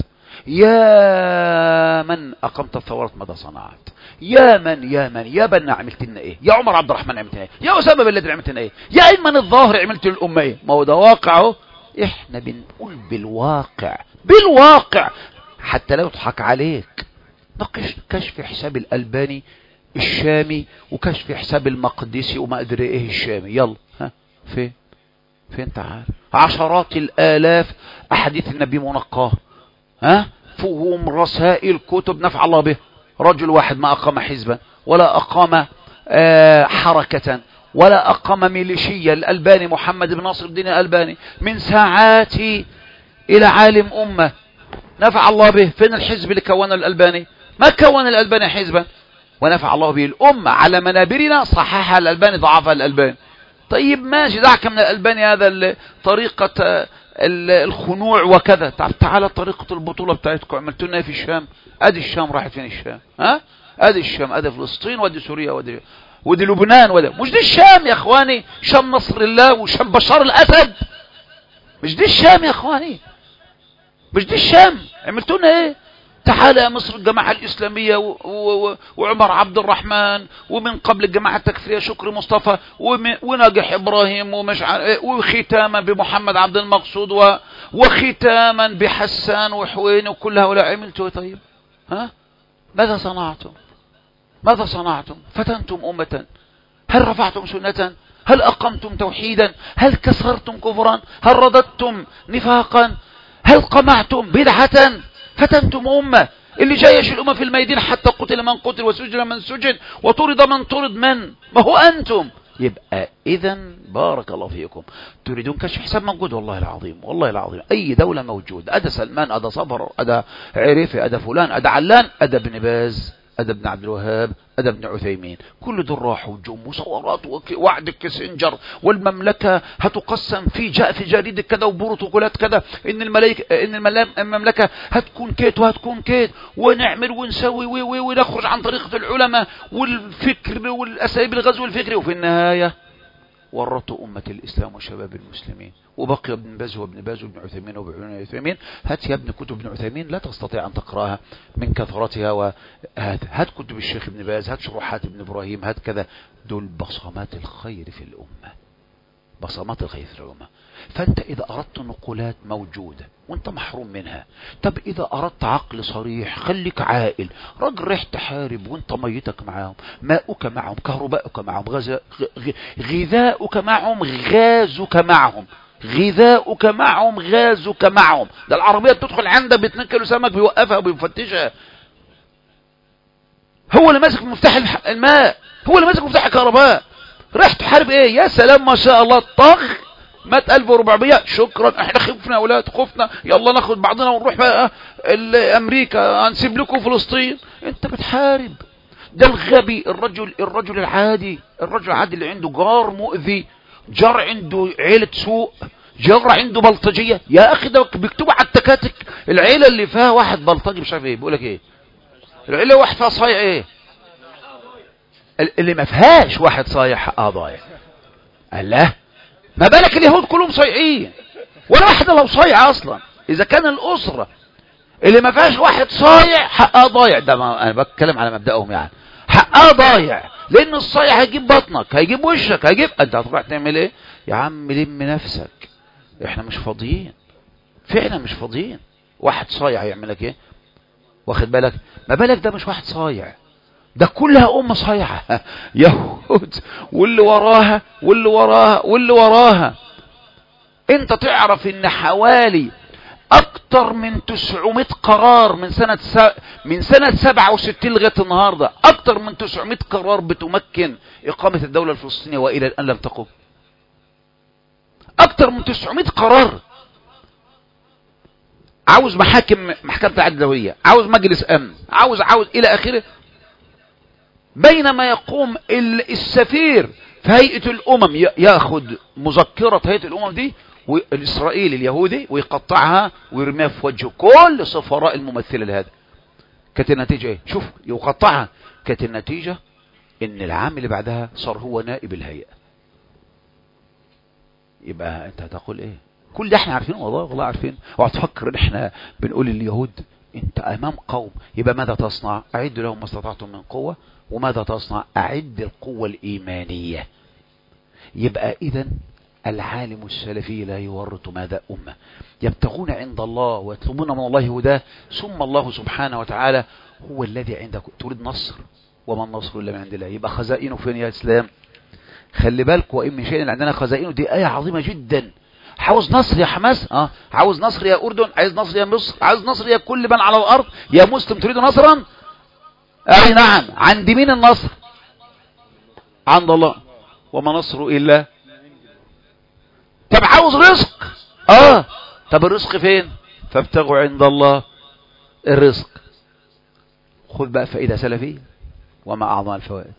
يا من أقمت الثورات ماذا صنعت؟ يا من يا من يا بنا عملت لنا إيه؟ يا عمر عبد الرحمن عملت لنا إيه؟ يا أسامة بن لادن عملت لنا إيه؟ يا أيمن الظاهر عملت للأمة إيه؟ ما هو ده واقعه. إحنا بنقول بالواقع بالواقع حتى لا يضحك عليك. نقش كشف حساب الألباني الشامي وكشف حساب المقدسي وما أدري إيه الشامي، يلا ها فين فين تعال. عشرات الآلاف أحاديث النبي منقاه، ها فهم رسائل كتب نفع الله به. رجل واحد ما أقام حزبا ولا أقام آه حركة ولا أقام ميليشيا. الألباني محمد بن ناصر الدين الألباني من ساعاتي إلى عالم أمة نفع الله به. فين الحزب اللي كونه الألباني؟ ما كون الألباني حزبا ونفع الله به الأمة على منابرنا. صححها الألباني ضعفها الألباني. طيب ماشي دعك من الألباني هذا طريقة الخنوع وكذا. تعال طريقة البطولة بتاعتكم عملتوا لنا في الشام. ادي الشام راحت فين الشام؟ ها ادي الشام، ادي فلسطين وادي سوريا وادي ودي لبنان ولا مش دي الشام يا اخواني؟ شام نصر الله وشام بشار الاسد، مش دي الشام يا اخواني؟ مش دي الشام؟ عملتوا لنا ايه؟ تعال يا مصر الجماعة الإسلامية و... و... وعمر عبد الرحمن، ومن قبل الجماعة التكفيرية شكري مصطفى وم... وناجح إبراهيم ومش ع... وختاما بمحمد عبد المقصود و... وختاما بحسان وحوين وكل هؤلاء. عملتوا طيب ها ماذا صنعتم؟ ماذا صنعتم؟ فتنتم أمة؟ هل رفعتم سنة؟ هل أقمتم توحيدا؟ هل كسرتم كفرا؟ هل رددتم نفاقا؟ هل قمعتم بدعة؟ فتنتم أمة. اللي جايش الأمة في الميدان حتى قتل من قتل وسجن من سجن وطرد من طرد من ما هو أنتم. يبقى إذن بارك الله فيكم تريدون كشف حساب موجود والله العظيم والله العظيم. أي دولة موجود، أدا سلمان أدا صبر أدا عريفي أدا فلان أدا علان أدا ابن باز أدا ابن عبد الوهاب أدا ابن عثيمين، كل دول راحوا جم مصورات ووعد الكسنجر والمملكة هتقسم في جاء في جريدة كذا وبروتوكولات كذا إن الملائكة إن المملكة هتكون كيت وهتكون كيت ونعمل ونسوي ونخرج عن طريقة العلماء والفكر والأساليب الغزو الفكري، وفي النهاية ورطوا أمة الإسلام وشباب المسلمين. وبقي ابن باز وابن باز وابن عثيمين وابن عثيمين. هات يا ابن كتب ابن عثيمين لا تستطيع أن تقرأها من كثرتها، وهات هات كتب الشيخ ابن باز، هات شروحات ابن إبراهيم، هات كذا. دول بصمات الخير في الأمة، بصمات الخير في الأمة. فأنت إذا أردت نقولات موجودة وأنت محروم منها. طب إذا أردت عقل صريح خليك عاقل، راجل ريح تحارب وأنت ميتك معهم، ماؤك معهم، كهرباؤك معهم، غذاؤك معهم، غازك معهم، غذاؤك معهم، غازك معهم. ده العربية بتدخل عندها باتنين كيلو سمك بيوقفها وبيفتشها. هو اللي ماسك مفتاح الماء، هو اللي ماسك مفتاح الكهرباء. رايح تحارب ايه؟ يا سلام ما شاء الله طخ مات ألف وأربعمية شكرا احنا خفنا يا اولاد خفنا يلا ناخد بعضنا ونروح بقى امريكا هنسيب لكم فلسطين. انت بتحارب. ده الغبي الرجل الرجل العادي الرجل العادي اللي عنده جار مؤذي، جار عنده عيلة سوء، جار عنده بلطجية. يا اخي ده بيكتبوا على التكاتك العيلة اللي فيها واحد بلطجي مش عارف ايه، بيقول لك ايه العيلة واحد فيها صايع ايه، اللي ما فيهاش واحد صايع حقها ضايع. الله ما بالك اليهود كلهم صايعين. ولا واحدة لو صايعة اصلا. اذا كان الاسرة اللي ما فيهاش واحد صايع حقها ضايع، ده ما انا بتكلم على مبدأهم يعني، حقها ضايع، لان الصايع هيجيب بطنك، هيجيب وشك، هيجيب، انت هتروح تعمل ايه يا عم؟ لم نفسك، احنا مش فاضيين، فعلا مش فاضيين. واحد صايع هيعمل لك ايه؟ واخد بالك؟ ما بالك ده مش واحد صايع، ده كلها أمة صايعة يهود واللي وراها واللي وراها واللي وراها. انت تعرف ان حوالي اكتر من تسعمائة قرار من سنة س... من سنة سبعة وستين لغاية النهاردة، اكتر من تسعمائة قرار بتمكن اقامة الدولة الفلسطينية والى الان لم تقم. اكتر من تسعمائة قرار. عاوز محاكم، محكمة العدل الدولية، عاوز مجلس امن، عاوز عاوز الى اخره. بينما يقوم السفير في هيئة الامم ياخد مذكرة هيئة الامم دي والاسرائيلي اليهودي ويقطعها ويرميها في وجه كل سفراء الممثلة لهذا. كانت النتيجة ايه؟ شوف، يقطعها. كانت النتيجة ان العام اللي بعدها صار هو نائب الهيئة. يبقى انت هتقول ايه؟ كل ده احنا عارفين، والله والله عارفين. اوعى تفكر ان احنا بنقول لليهود انت امام قوم. يبقى ماذا تصنع؟ اعد لهم ما استطعتم من قوة. وماذا تصنع؟ اعد القوة الايمانية. يبقى اذا العالم السلفي لا يورط ماذا أمة يبتغون عند الله ويطلبون من الله هداه، ثم الله سبحانه وتعالى هو الذي عندك. تريد نصر، وما النصر إلا من عند الله. يبقى خزائنه فين يا إسلام؟ خلي بالك، وإن من شيء عندنا خزائنه، دي آية عظيمة جدا. عاوز نصر يا حماس، اه عاوز نصر يا أردن، عايز نصر يا مصر، عايز نصر يا كل من على الأرض. يا مسلم تريد نصرا؟ أي نعم. عند مين النصر؟ عند الله. وما نصر إلا. طب عاوز رزق، اه طب الرزق فين؟ فابتغوا عند الله الرزق. خذ بقى فائدة سلفية، وما أعظم الفوائد.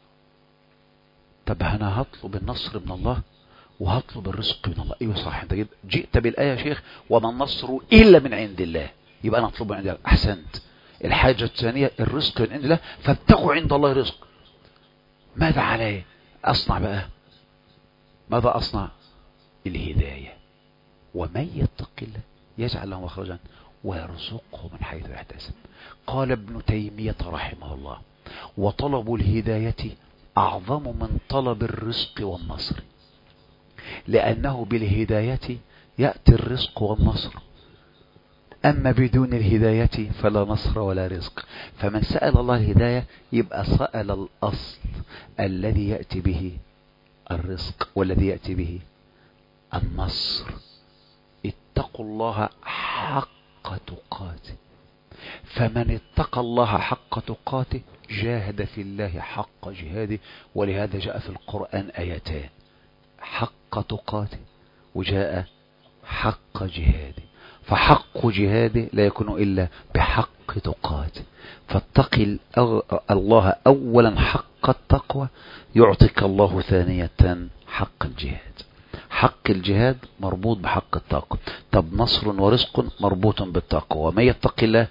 طب أنا هطلب النصر من الله وهطلب الرزق من الله. ايوه صح، انت جئت بالآية يا شيخ، وما النصر إلا من عند الله. يبقى أنا أطلب من عند الله. أحسنت. الحاجة الثانية الرزق من عند الله، فابتغوا عند الله رزق. ماذا علي أصنع بقى؟ ماذا أصنع؟ الهداية. ومن يتق الله يجعل له مخرجا ويرزقه من حيث لا يحتسب. قال ابن تيمية رحمه الله: وطلب الهداية أعظم من طلب الرزق والنصر، لأنه بالهداية يأتي الرزق والنصر، أما بدون الهداية فلا نصر ولا رزق. فمن سأل الله الهداية يبقى سأل الأصل الذي يأتي به الرزق والذي يأتي به النصر. اتقوا الله حق تقاته. فمن اتقى الله حق تقاته جاهد في الله حق جهاده. ولهذا جاء في القرآن آيتان: حق تقاته وجاء حق جهاده. فحق جهاده لا يكون إلا بحق تقاته. فاتق الله أولا حق التقوى يعطيك الله ثانية حق الجهاد. حق الجهاد مربوط بحق التقوى. طب نصر ورزق مربوط بالتقوى. ومن يتق الله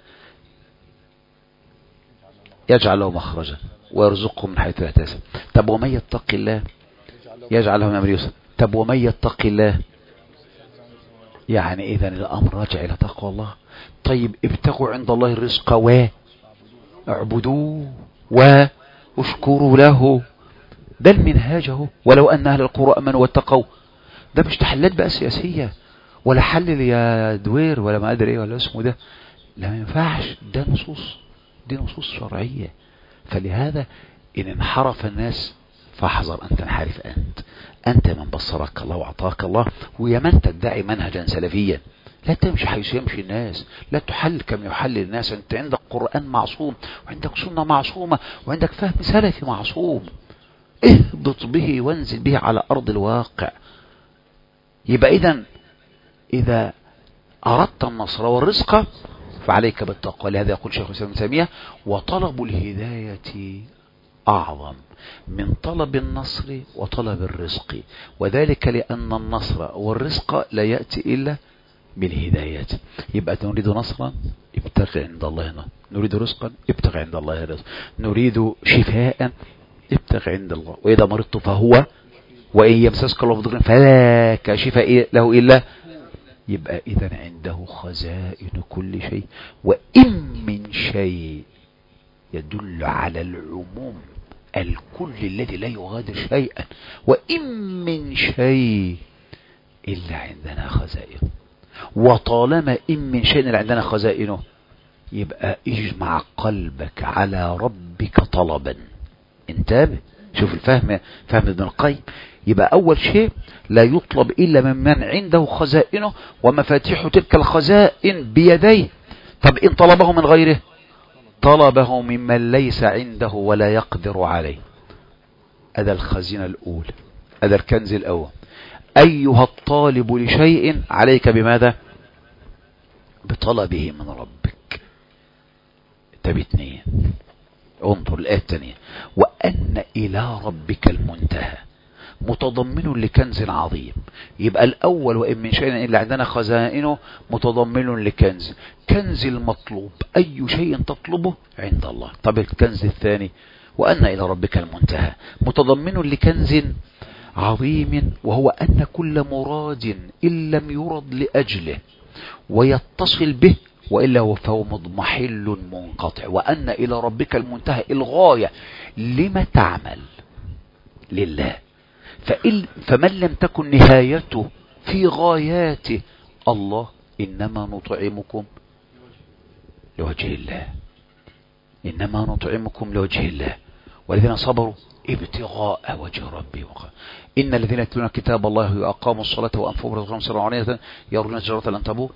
يجعل له مخرجا ويرزقه من حيث لا يحتسب. طب ومن يتق الله يجعل له من امره يسرا. طب ومن يتق الله، يعني اذا الامر راجع الى تقوى الله. طيب ابتغوا عند الله الرزق واعبدوه واشكروا له. ده المنهاج اهو. ولو ان اهل القرى امنوا واتقوا. ده مش تحليلات بقى سياسيه ولا حلل يا دوير ولا ما ادري ايه ولا اسمه ده. لا، ما ينفعش. ده نصوص، دي نصوص شرعيه. فلهذا ان انحرف الناس فاحذر ان تنحرف انت. انت من بصرك الله واعطاك الله، ويا من تدعي منهجا سلفيا لا تمشي حيث يمشي الناس، لا تحل كم يحل الناس. انت عندك قرآن معصوم، وعندك سنة معصومة، وعندك فهم سلفي معصوم. اهبط به وانزل به على ارض الواقع. يبقى اذا اذا اردت النصر والرزق فعليك بالتقوى. لهذا يقول شيخ الاسلام ابن تيمية: وطلب الهداية أعظم من طلب النصر وطلب الرزق، وذلك لأن النصر والرزق لا يأتي إلا بالهداية. يبقى نريد نصرا ابتغي عند الله نصر، نريد رزقا ابتغي عند الله رزق، نريد شفاء ابتغي عند الله. وإذا مرضت فهو، وإن يمسسك الله بضر فلا كاشف له إلا يبقى إذن عنده خزائن كل شيء. وإن من شيء يدل على العموم الكل الذي لا يغادر شيئا. وإن من شيء إلا عندنا خزائن. وطالما إن من شيء إلا عندنا خزائنه يبقى اجمع قلبك على ربك طلبا. انتبه، شوف الفهم، فهم ابن القيم. يبقى أول شيء لا يطلب إلا ممن عنده خزائنه ومفاتيح تلك الخزائن بيديه. طب إن طلبه من غيره؟ طلبه ممن ليس عنده ولا يقدر عليه. هذا الخزينة الأولى، هذا الكنز الأول. أيها الطالب لشيء عليك بماذا؟ بطلبه من ربك. طب اثنين، انظر الآية الثانية. وأن إلى ربك المنتهى متضمن لكنز عظيم. يبقى الأول وإن من شيء إلا عندنا خزائنه متضمن لكنز. كنز المطلوب أي شيء تطلبه عند الله. طب الكنز الثاني وأن إلى ربك المنتهى متضمن لكنز عظيم، وهو أن كل مراد إن لم يرد لأجله ويتصل به وإلا هو فهو مضمحل منقطع. وأن إلى ربك المنتهى الغاية. لما تعمل؟ لله. فإن فمن لم تكن نهايته في غاياته الله إنما نطعمكم لوجه الله، إنما نطعمكم لوجه الله والذين صبروا ابتغاء وجه ربي وقال إن الذين يتلون كتاب الله وأقاموا الصلاة وأنفقوا رزقهم سرا وعلانية يرجون تجارة لن تبور.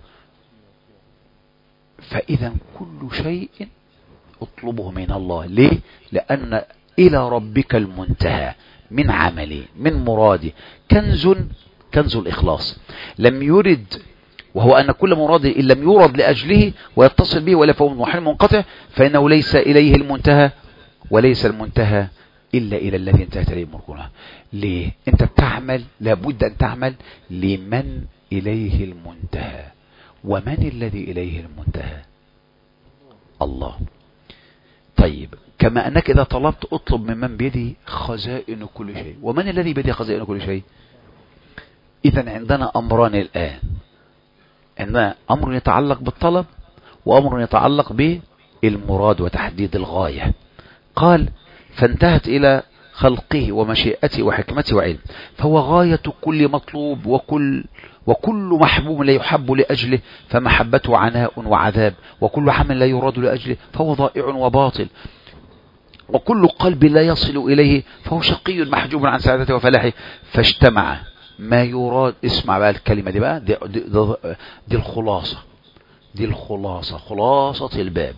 فإذا كل شيء اطلبه من الله. ليه؟ لأن إلى ربك المنتهى من عملي من مرادي. كنز كنز الإخلاص لم يرد، وهو أن كل مراد إن لم يرد لأجله ويتصل به ولا فهو محل منقطع فإنه ليس إليه المنتهى، وليس المنتهى إلا إلى الذي انتهت إليه مركونها. ليه؟ أنت بتعمل، لابد أن تعمل لمن إليه المنتهى. ومن الذي إليه المنتهى؟ الله. طيب كما أنك إذا طلبت اطلب ممن بيده خزائن كل شيء. ومن الذي بيده خزائن كل شيء؟ إذن عندنا أمران الآن. عندنا أمر يتعلق بالطلب وأمر يتعلق بالمراد وتحديد الغاية. قال فانتهت إلى خلقه ومشيئته وحكمته وعلم. فهو غاية كل مطلوب وكل وكل محبوب لا يحب لأجله فمحبته عناء وعذاب. وكل عمل لا يراد لأجله فهو ضائع وباطل. وكل قلب لا يصل إليه فهو شقي محجوب عن سعادته وفلاحه. فاجتمع ما يراد. اسمع بقى الكلمة دي بقى، دي, دي, دي, دي الخلاصة، دي الخلاصة، خلاصة الباب.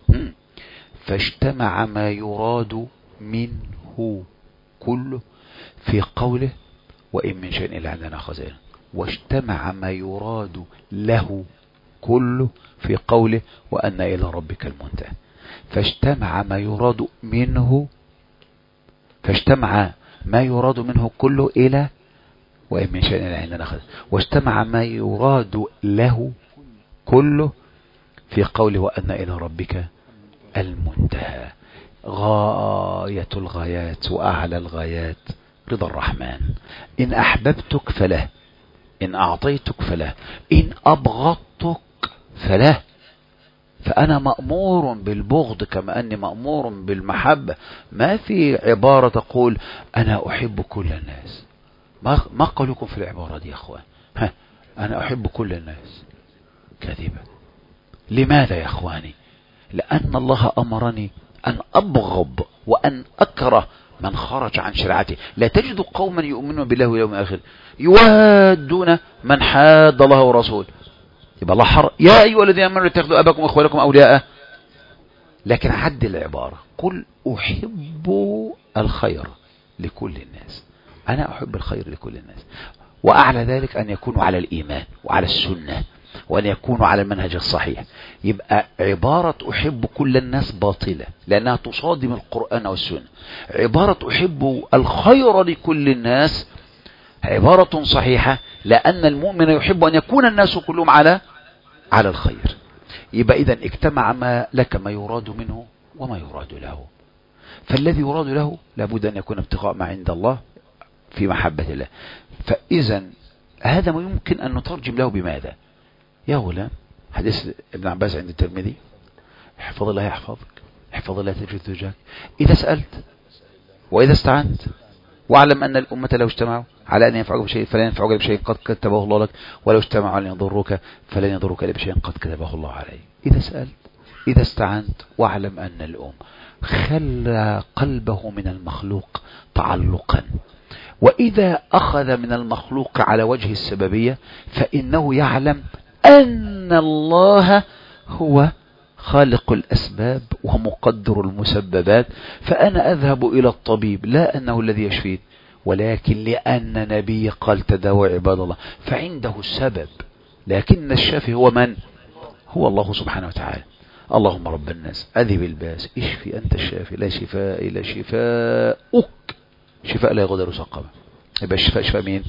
فاجتمع ما يراد منه كله في قوله وإن من شيء إلا عندنا خزائن. واجتمع ما يراد له كله في قوله وأن إلى ربك المنتهى. فاجتمع ما يراد منه فاجتمع ما يراد منه كله إلى وإن من شيء إلا عندنا خزائن. واجتمع ما يراد له كله في قوله وأن إلى ربك المنتهى. غاية الغايات وأعلى الغايات رضا الرحمن. إن أحببتك فله، إن أعطيتك فله، إن أبغضتك فله. فأنا مأمور بالبغض كما أني مأمور بالمحبة. ما في عبارة تقول أنا أحب كل الناس. ما ما قولكم في العبارة دي يا أخوان؟ ها أنا أحب كل الناس، كذبة. لماذا يا أخواني؟ لأن الله أمرني أن أبغض وأن أكره من خرج عن شريعته. لا تجد قوما يؤمنون بالله واليوم الآخر يوادون من حاد الله ورسوله. يبقى الله حر يا أيها الذين آمنوا اتخذوا آباءكم وإخوانكم أولياء. لكن عدل العبارة، قل أحب الخير لكل الناس. أنا أحب الخير لكل الناس. وأعلى ذلك أن يكونوا على الإيمان وعلى السنة وأن يكونوا على المنهج الصحيح. يبقى عبارة أحب كل الناس باطلة لأنها تصادم القرآن والسنة. عبارة أحب الخير لكل الناس عبارة صحيحة لأن المؤمن يحب أن يكون الناس كلهم على على الخير. يبقى إذن اجتمع ما لك ما يراد منه وما يراد له. فالذي يراد له لابد أن يكون ابتغاء ما عند الله في محبة الله. فإذا هذا ما يمكن أن نترجم له بماذا؟ يا غلام، حديث ابن عباس عند الترمذي، احفظ الله يحفظك، احفظ الله تجد تجاهك، إذا سألت وإذا استعنت، واعلم أن الأمة لو اجتمعوا على أن ينفعوك بشيء فلن ينفعوك بشيء قد كتبه الله لك، ولو اجتمعوا على أن يضروك فلن يضروك بشيء قد كتبه الله عليك. إذا سألت، إذا استعنت، واعلم أن الأم خلى قلبه من المخلوق تعلقا، وإذا أخذ من المخلوق على وجه السببية فإنه يعلم أن الله هو خالق الأسباب ومقدر المسببات. فأنا أذهب إلى الطبيب لا أنه الذي يشفين، ولكن لأن نبي قال تداوى عباد الله، فعنده السبب، لكن الشافي هو من؟ هو الله سبحانه وتعالى. اللهم رب الناس أذهب الباس اشفي أنت الشافي لا شفاء إلا شفاءك، شفاء لا يغادر سقما. يبقى الشفاء شفاء مين؟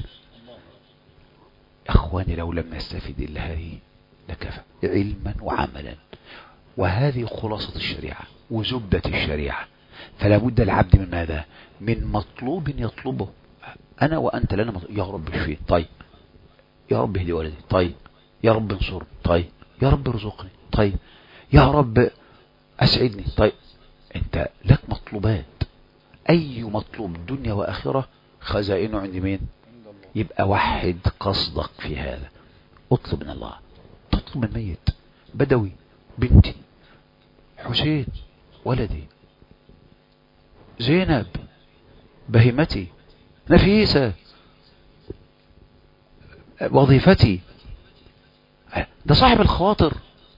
أخواني لو لم نستفيد إلا هذه لكفى علما وعملا. وهذه خلاصة الشريعة وزبدة الشريعة. فلا بد العبد من ماذا؟ من مطلوب يطلبه. أنا وأنت لنا مطلوب. يا رب اشفيه، طيب. يا رب اهدي ولدي، طيب. يا رب انصرني، طيب. يا رب ارزقني، طيب. يا رب أسعدني، طيب. أنت لك مطلوبات، أي مطلوب دنيا وآخرة خزائنه عند مين؟ يبقى وحد قصدك في هذا. اطلب من الله، تطلب من ميت، بدوي، بنتي، حسين، ولدي، زينب، بهيمتي، نفيسة، وظيفتي. ده صاحب الخواطر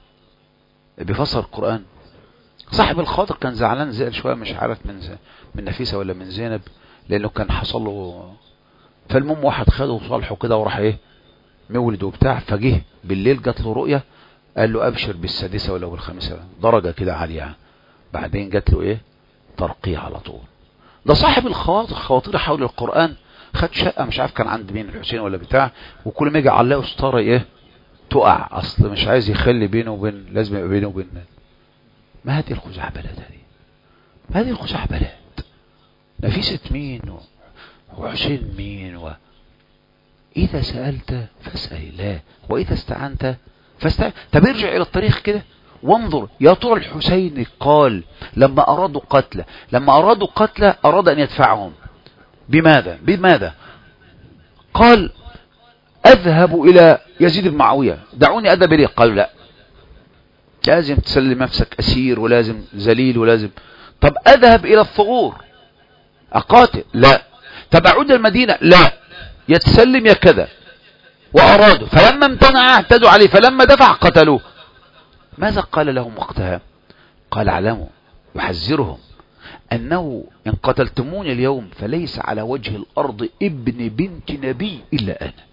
بيفسر القرآن. صاحب الخاطر كان زعلان زعل شوية، مش عارف من من نفيسة ولا من زينب، لأنه كان حصل له. فالمهم واحد خده وصالحه كده وراح ايه مولد وبتاع، فجه بالليل جات له رؤية، قال له أبشر بالسادسة ولا بالخامسة، درجة كده عالية. بعدين جات له ايه ترقية على طول. ده صاحب الخواطر، خواطر حول القرآن. خد شقة مش عارف كان عند مين، الحسين ولا بتاع، وكل ما يجي علقه ستارة ايه تقع، اصل مش عايز يخلي بينه وبين، لازم يبقى بينه وبين. ما هذه الخزعبلات هذه؟ هذه الخزعبلات. نفيسة مين وحسين مين و... إذا سألت فاسأل الله، وإذا استعنت فاستعن. طب ارجع إلى التاريخ كده وانظر، يا ترى الحسين قال لما أرادوا قتله، لما أرادوا قتله أراد أن يدفعهم بماذا؟ بماذا؟ قال أذهب إلى يزيد بن معاوية، دعوني أذهب إليه. قالوا لا، لازم تسلم نفسك أسير، ولازم ذليل، ولازم. طب أذهب إلى الثغور أقاتل؟ لا. طب أعود المدينة؟ لا. يتسلم يا كذا. وأرادوا، فلما امتنع اعتدوا عليه، فلما دفع قتلوه. ماذا قال لهم وقتها؟ قال اعلموا، يحذرهم أنه إن قتلتموني اليوم فليس على وجه الأرض ابن بنت نبي إلا أنا.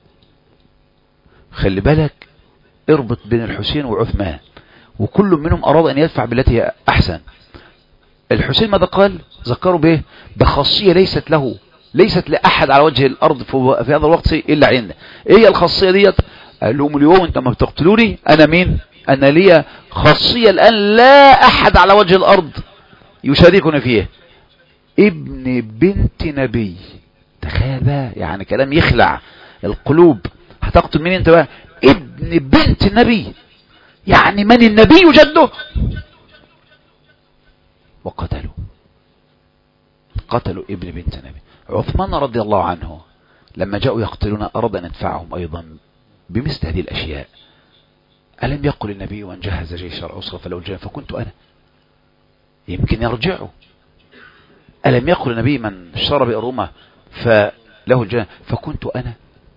خلي بالك، اربط بين الحسين وعثمان، وكل منهم أراد أن يدفع بالتي هي أحسن. الحسين ماذا قال؟ ذكروا به بخاصية ليست له، ليست لأحد على وجه الأرض في هذا الوقت إلا عنده. إيه هي الخاصية ديت؟ قال لهم اليوم أنت ما بتقتلوني، أنا مين؟ أنا لي خاصية الآن لا أحد على وجه الأرض يشاركني فيها، ابن بنت نبي. تخيل بقى، يعني كلام يخلع القلوب. هتقتل مين انت بقى؟ ابن بنت النبي، يعني من النبي جده. وقتلوا، قتلوا ابن بنت النبي. عثمان رضي الله عنه لما جاءوا يقتلون أراد أن يدفعهم أيضا بمثل هذه الأشياء. ألم يقل النبي وأن جهز جيش العسرة فلو جاء فكنت أنا؟ يمكن يرجعوا. ألم يقل النبي من شرب أرومة فله الجنة فكنت أنا؟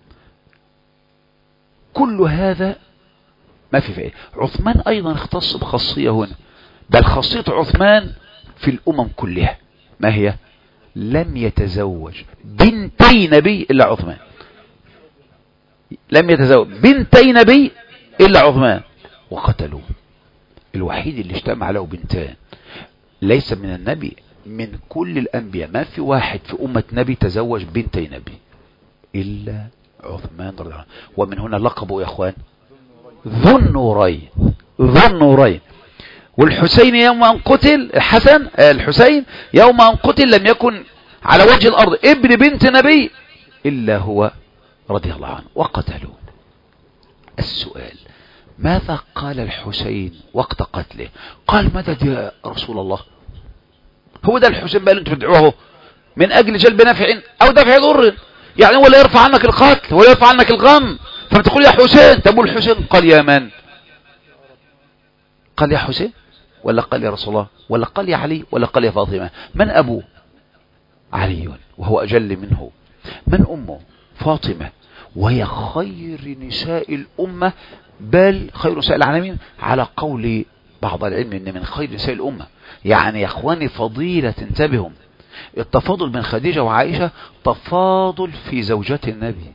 كل هذا ما في فائدة. عثمان أيضا اختص بخاصية هنا، بل خاصية عثمان في الأمم كلها ما هي؟ لم يتزوج بنتي نبي إلا عثمان. لم يتزوج بنتي نبي إلا عثمان، وقتلوه. الوحيد اللي اجتمع له بنتان ليس من النبي، من كل الأنبياء ما في واحد في أمة نبي تزوج بنتي نبي إلا عثمان رضي الله عنه. ومن هنا لقبوا يا أخوان ذو النورين، ذو النورين. والحسين يوم أن قتل، الحسن الحسين يوم أن قتل لم يكن على وجه الأرض ابن بنت نبي إلا هو رضي الله عنه وقتلوه. السؤال: ماذا قال الحسين وقت قتله؟ قال: مدد يا رسول الله. هو ده الحسين بقى اللي انتم بتدعوه من اجل جلب نفع او دفع ضر، يعني ولا يرفع عنك القتل ولا يرفع عنك الغم، فبتقول يا حسين. طب الحسين قال يا من؟ قال يا حسين ولا قال يا رسول الله ولا قال يا علي ولا قال يا فاطمة؟ من أبوه؟ علي وهو أجل منه. من أمه؟ فاطمة وهي خير نساء الأمة، بل خير نساء العالمين على قول بعض العلم إن من خير نساء الأمة. يعني يا أخواني فضيلة، انتبهوا، التفاضل بين خديجة وعائشة تفاضل في زوجات النبي،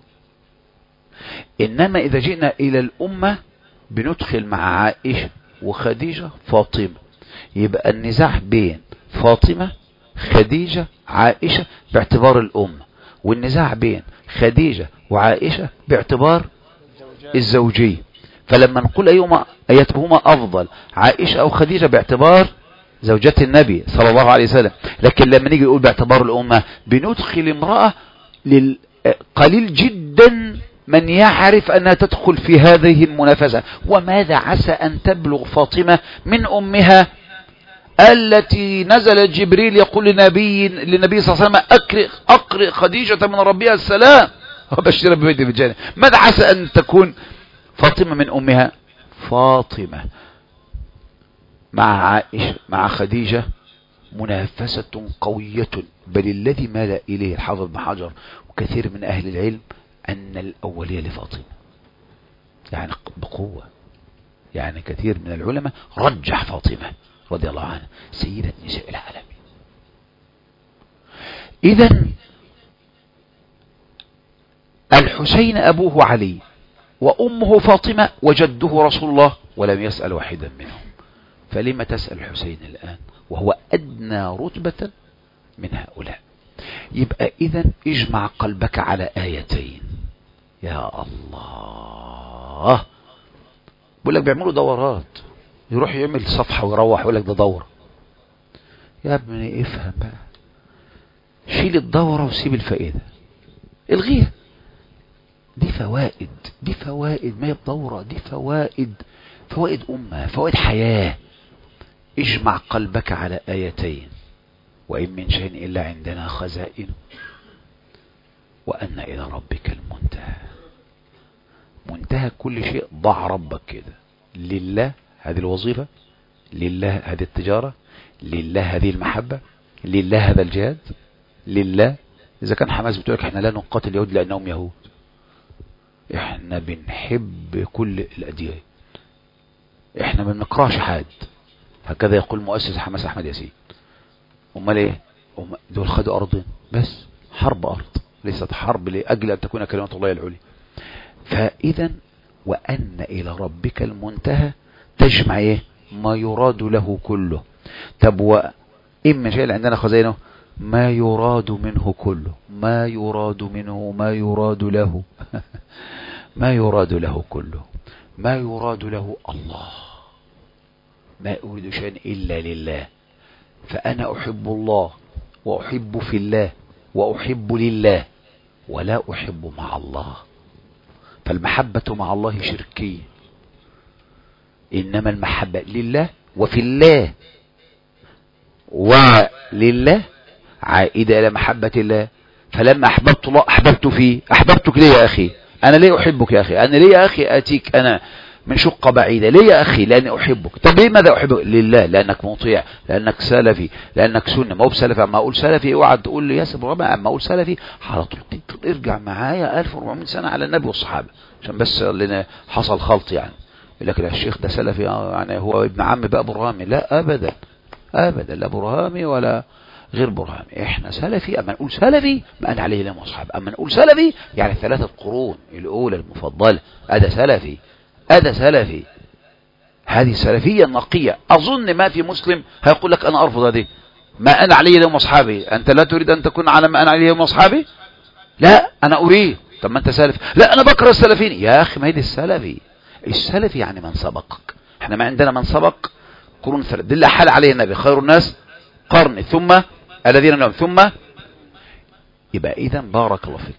إنما إذا جئنا إلى الأمة بندخل مع عائشة وخديجة فاطمة، يبقى النزاع بين فاطمة خديجة عائشة باعتبار الأمة، والنزاع بين خديجة وعائشة باعتبار الزوجية. فلما نقول أيهما أيتهما أفضل، عائشة أو خديجة، باعتبار زوجات النبي صلى الله عليه وسلم. لكن لما نيجي نقول باعتبار الأمة بندخل امرأة قليل جدا من يعرف أنها تدخل في هذه المنافسة. وماذا عسى أن تبلغ فاطمة من أمها التي نزل جبريل يقول لنبي للنبي صلى الله عليه وسلم: أقرئ, أقرئ خديجة من ربها السلام وبشر ببيت في الجنة. ماذا عسى أن تكون فاطمة من أمها؟ فاطمة مع عائشة مع خديجة منافسة قوية، بل الذي مال إليه الحافظ بن حجر وكثير من أهل العلم أن الأولية لفاطمة، يعني بقوة. يعني كثير من العلماء رجح فاطمة رضي الله عنها سيدة نساء العالمين. إذن الحسين أبوه علي وأمه فاطمة وجده رسول الله، ولم يسأل واحدا منهم. فلما تسأل الحسين الآن وهو أدنى رتبة من هؤلاء؟ يبقى إذن اجمع قلبك على آيتين. يا الله، بقول لك بيعملوا دورات، يروح يعمل صفحة ويروح يقول لك ده دورة. يا ابني افهم بقى، شيل الدورة وسيب الفائدة، الغيها. دي فوائد، دي فوائد، ما هي الدورة دي فوائد، فوائد أمة، فوائد حياة. اجمع قلبك على آيتين: وإن من شيء إلا عندنا خزائن، وأن إلى ربك المنتهى. منتهى كل شيء ضع ربك كده، لله هذه الوظيفة، لله هذه التجارة، لله هذه المحبة، لله هذا الجهاد، لله. إذا كان حماس بتقولك احنا لا نقاتل اليهود لأنهم يهود، احنا بنحب كل الأديان، احنا ما بنكرهش حد، هكذا يقول مؤسس حماس أحمد ياسين. امال ايه؟ دول خدوا أرض بس، حرب أرض، ليست حرب لأجل أن تكون كلمة الله العليا. فإذا وأن إلى ربك المنتهى تجمع ايه؟ ما يراد له كله. طب وإن من شيء عندنا خزائنه، ما يراد منه كله، ما يراد منه، ما يراد له ما يراد له كله، ما يراد له الله. ما أريد شيئا إلا لله، فأنا أحب الله وأحب في الله وأحب لله ولا أحب مع الله. فالمحبة مع الله شركية، إنما المحبة لله وفي الله ولله عائدة إلى محبة الله. فلما أحببت الله أحببت فيه، أحببتك ليه يا أخي؟ أنا ليه أحبك يا أخي؟ أنا ليه يا أخي آتيك أنا من شقة بعيدة؟ ليه يا أخي؟ لأني أحبك. طب ليه ماذا أحبك؟ لله، لأنك مطيع، لأنك سلفي، لأنك سنة. ما هو بسلفي، أما أقول سلفي اوعى تقول لي ياسر ربع، أما أقول سلفي على طول ارجع معايا ألف وأربعمائة سنة على النبي والصحابة، عشان بس لنا حصل خلط يعني. لكن الشيخ ده سلفي يعني هو ابن عم بقى برهامي؟ لا أبدا أبدا، لا برهامي ولا غير برهامي. احنا سلفي، اما نقول سلفي ما أنا عليه لما أصحاب، اما نقول سلفي يعني ثلاثة قرون الأولى المفضلة، هذا سلفي، هذا سلفي. هذه السلفية النقية. أظن ما في مسلم هيقول لك أنا أرفض هذه، ما أنا عليه لهم أصحابي. أنت لا تريد أن تكون على ما أنا عليه لهم أصحابي؟ لا أنا أريد. طب ما أنت سلفي. لا أنا بكره السلفين. يا أخي ما هي دي السلفي. السلفي يعني من سبقك. احنا ما عندنا من سبق قرون ثلاث، دي اللي حال عليه النبي: خير الناس قرني ثم الذين لهم ثم. يبقى إذا بارك الله فيك،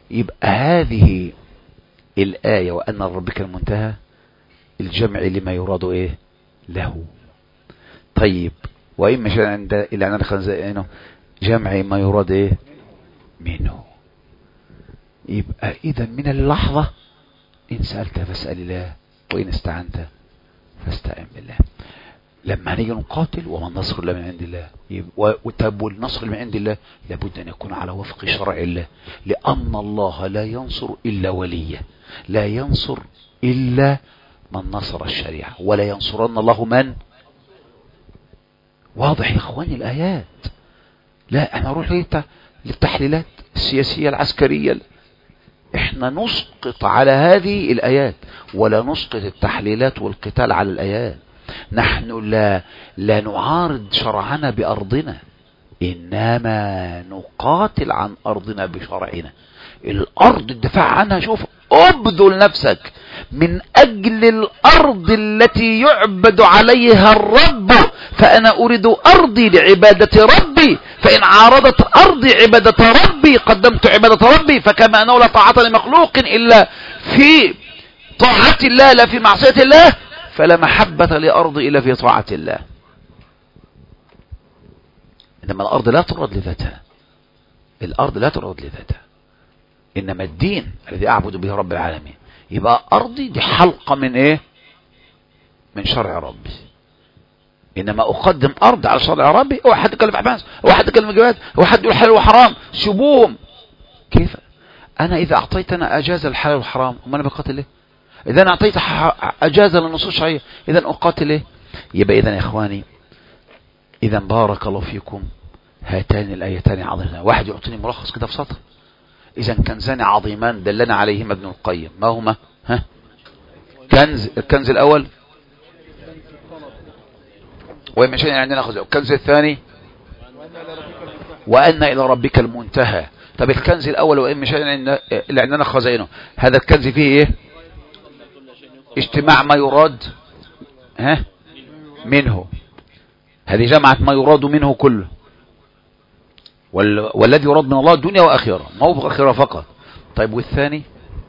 يبقى هذه الآية وأن ربك المنتهى الجمع لما يراد إيه له. طيب وإما شيء عند إلى أن نخزينه جمع ما يراد إيه منه. يبقى إذا من اللحظة إن سألت فاسأل الله وإن استعنت فاستعن بالله. لما نيجي نقاتل وما النصر إلا من عند الله، وتب النصر من عند الله لابد أن يكون على وفق شرع الله، لأن الله لا ينصر إلا وليه، لا ينصر إلا من نصر الشريعة، ولا ينصرن الله من. واضح يا إخواني الآيات؟ لا احنا نروح للتحليلات السياسية العسكرية، احنا نسقط على هذه الآيات ولا نسقط التحليلات والقتال على الآيات. نحن لا لا نعارض شرعنا بأرضنا، إنما نقاتل عن أرضنا بشرعنا. الأرض الدفاع عنها، شوف ابذل نفسك من أجل الأرض التي يعبد عليها الرب، فأنا أريد أرضي لعبادة ربي، فإن عارضت أرضي عبادة ربي قدمت عبادة ربي، فكما أنه لا طاعة لمخلوق إلا في طاعة الله لا في معصية الله، فلا محبة لأرضي إلا في طاعة الله. إنما الأرض لا تراد لذاتها، الأرض لا تراد لذاتها، إنما الدين الذي أعبد به رب العالمين. يبقى أرضي دي حلقة من إيه؟ من شرع ربي. إنما أقدم أرض على شرع ربي. هو حد يتكلم في عباس، هو حد يتكلم في جواز، هو حد يقول حلال وحرام، سيبوهم. كيف أنا إذا أعطيتنا أجاز الحلال والحرام وما أنا بقاتل ليه؟ إذا أنا أعطيت أجازة للنصوص الشرعية إذا أقاتل ليه؟ يبقى إذا يا إخواني، إذا بارك الله فيكم هاتان الآيتان عظيمتان. واحد يعطيني ملخص كده في سطر. إذا كنزان عظيمان دلنا عليهما ابن القيم، ما هما؟ ها؟ كنز، الكنز الأول وإما شيء عندنا خزائن. الكنز الثاني وأن إلى ربك المنتهى. طب الكنز الأول وإما شيء اللي عندنا خزائنه، هذا الكنز فيه إيه؟ اجتماع ما يراد ها منه، هذه جمعة ما يراد منه كله، والذي يراد من الله الدنيا وآخرة، ما هو آخرة فقط. طيب والثاني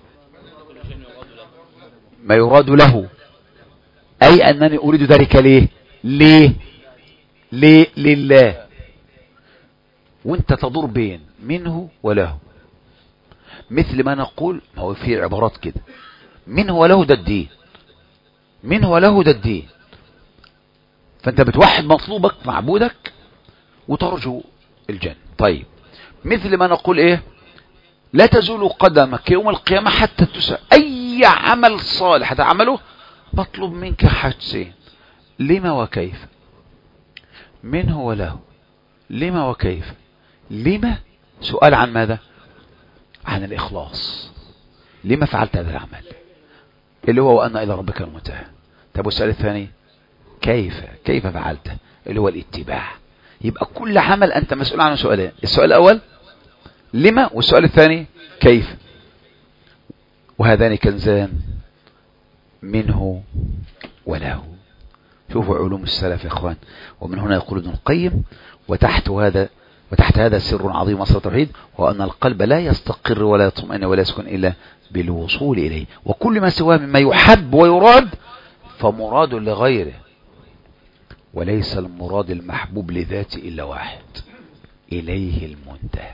ما يراد له، أي أنني أريد ذلك ليه ليه ليه لله. وانت تدور بين منه وله، مثل ما نقول، ما هو في عبارات كده، منه وله ده الدين، منه وله ده الدين. فانت بتوحد مطلوبك معبودك وترجو الجنة. طيب مثل ما نقول ايه، لا تزول قدمك يوم القيامة حتى تسأل. اي عمل صالح تعمله مطلوب منك حاجتين، لما وكيف. منه وله، لما وكيف. لما سؤال عن ماذا؟ عن الإخلاص، لما فعلت هذا العمل اللي هو وأن إلى ربك المنتهى. طب والسؤال الثاني كيف، كيف فعلته اللي هو الاتباع. يبقى كل عمل أنت مسؤول عنه سؤالين، السؤال الأول لما، والسؤال الثاني كيف. وهذان كنزان منه وله. شوفوا علوم السلف يا اخوان. ومن هنا يقول ابن القيم وتحت هذا وتحت هذا سر عظيم أصل التوحيد، وأن القلب لا يستقر ولا يطمئن ولا يسكن إلا بالوصول إليه، وكل ما سواه مما يحب ويراد فمراد لغيره، وليس المراد المحبوب لذاته إلا واحد، إليه المنتهى.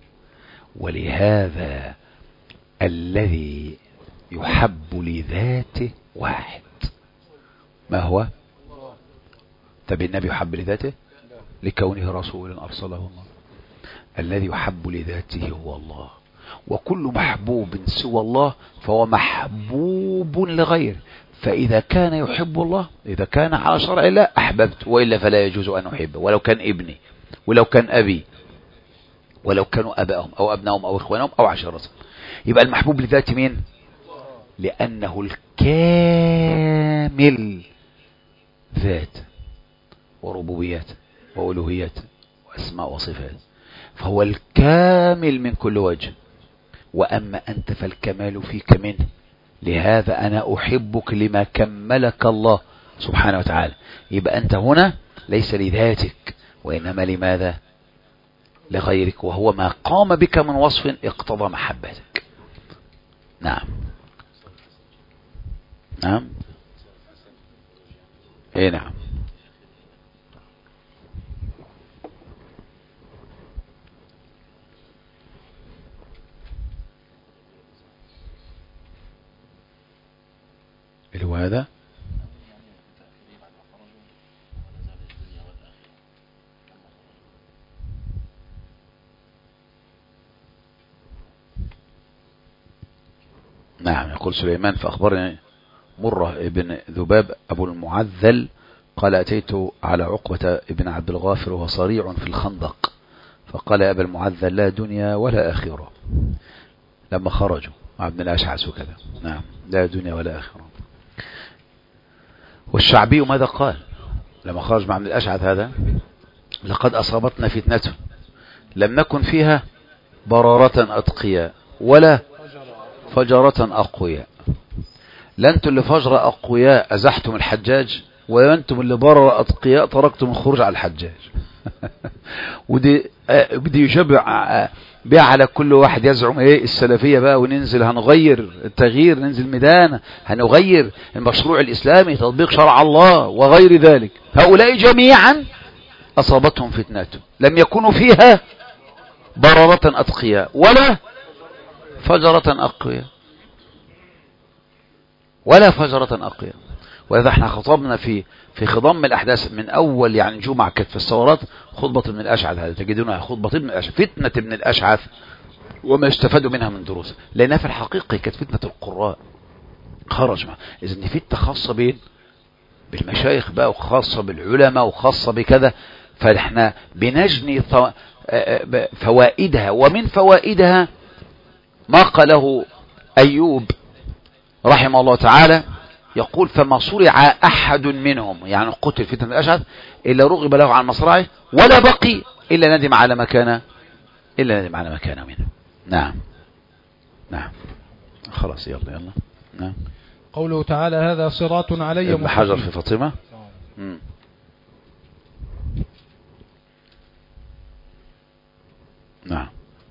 ولهذا الذي يحب لذاته واحد، ما هو؟ طب النبي يحب لذاته لكونه رسولا أرسله الله. الذي يحب لذاته هو الله، وكل محبوب سوى الله فهو محبوب لغيره. فإذا كان يحب الله، إذا كان على شرع الله أحببت، وإلا فلا يجوز أن أحبه، ولو كان ابني ولو كان أبي ولو كانوا أبائهم أو أبنائهم أو إخوانهم أو عشيرتهم. يبقى المحبوب لذات مين؟ لأنه الكامل ذات وربوبيات وألوهيات وأسماء وصفات، فهو الكامل من كل وجه. وأما أنت فالكمال فيك منه، لهذا أنا أحبك لما كملك الله سبحانه وتعالى. يبقى أنت هنا ليس لذاتك، وإنما لماذا؟ لغيرك، وهو ما قام بك من وصف اقتضى محبتك. نعم نعم ايه نعم. اللي هو هذا نعم. يقول سليمان فأخبرني مرة ابن ذباب أبو المعذل قال أتيت على عقبة ابن عبد الغافر وهو صريع في الخندق فقال يا أبا المعذل لا دنيا ولا آخرة لما خرجوا مع ابن الأشعث وكذا. نعم لا دنيا ولا آخرة. والشعبي ماذا قال لما خرج مع ابن الأشعث هذا؟ لقد أصابتنا فتنة لم نكن فيها برارة أتقياء ولا فجرة أقوياء. لأنتم اللي فجر أقوياء أزحتم الحجاج وأنتم اللي برر أتقياء تركتم الخروج على الحجاج. ودي بدي يشبع بيع على كل واحد يزعم ايه السلفية بقى وننزل هنغير التغيير ننزل ميدان هنغير المشروع الإسلامي تطبيق شرع الله وغير ذلك. هؤلاء جميعا أصابتهم فتنة لم يكونوا فيها بررة أتقياء ولا فجرة أقوياء ولا فجرة أقوياء. وإذا احنا خطبنا في في خضم الأحداث من أول يعني جمعة كانت في الثورات خطبة ابن الأشعث هذا تجدونها خطبة ابن الأشعث فتنة ابن الأشعث وما استفادوا منها من دروس لأنها في الحقيقة كانت فتنة القراء خرج معها. إذن فتنة خاصة بين بالمشايخ بقى وخاصة بالعلماء وخاصة بكذا فاحنا بنجني فوائدها. ومن فوائدها ما قاله أيوب رحمه الله تعالى يقول فما صرع أحد منهم يعني قتل فتنة الأشعث إلا رغب له عن مصرعه ولا بقي إلا ندم على ما كان إلا ندم على ما كان منه. نعم نعم خلاص يلا يلا. نعم. قوله تعالى هذا صراط علي ابن حجر في فاطمة. مم. نعم.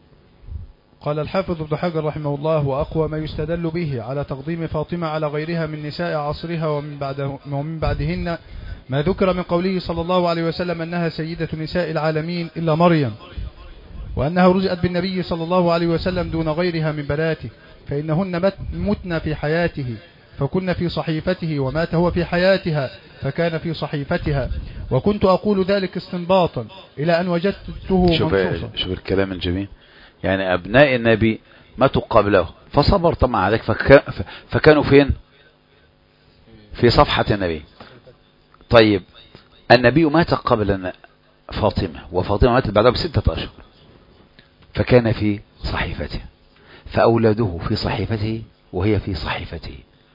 قال الحافظ ابن حجر رحمه الله وأقوى ما يستدل به على تقديم فاطمة على غيرها من نساء عصرها ومن, بعده ومن بعدهن ما ذكر من قوله صلى الله عليه وسلم أنها سيدة نساء العالمين إلا مريم وأنها رزقت بالنبي صلى الله عليه وسلم دون غيرها من بناته فإنهن متن في حياته فكن في صحيفته ومات هو في حياتها فكان في صحيفتها وكنت أقول ذلك استنباطا إلى أن وجدته منصوصا. شوف الكلام الجميل يعني أبناء النبي ماتوا قبله فصبر طبعا عليك فكا فكانوا فين في صفحة النبي. طيب النبي مات قبل فاطمة وفاطمة ماتت بعدها بستة أشهر فكان في صحيفته فأولاده في صحيفته وهي في صحيفته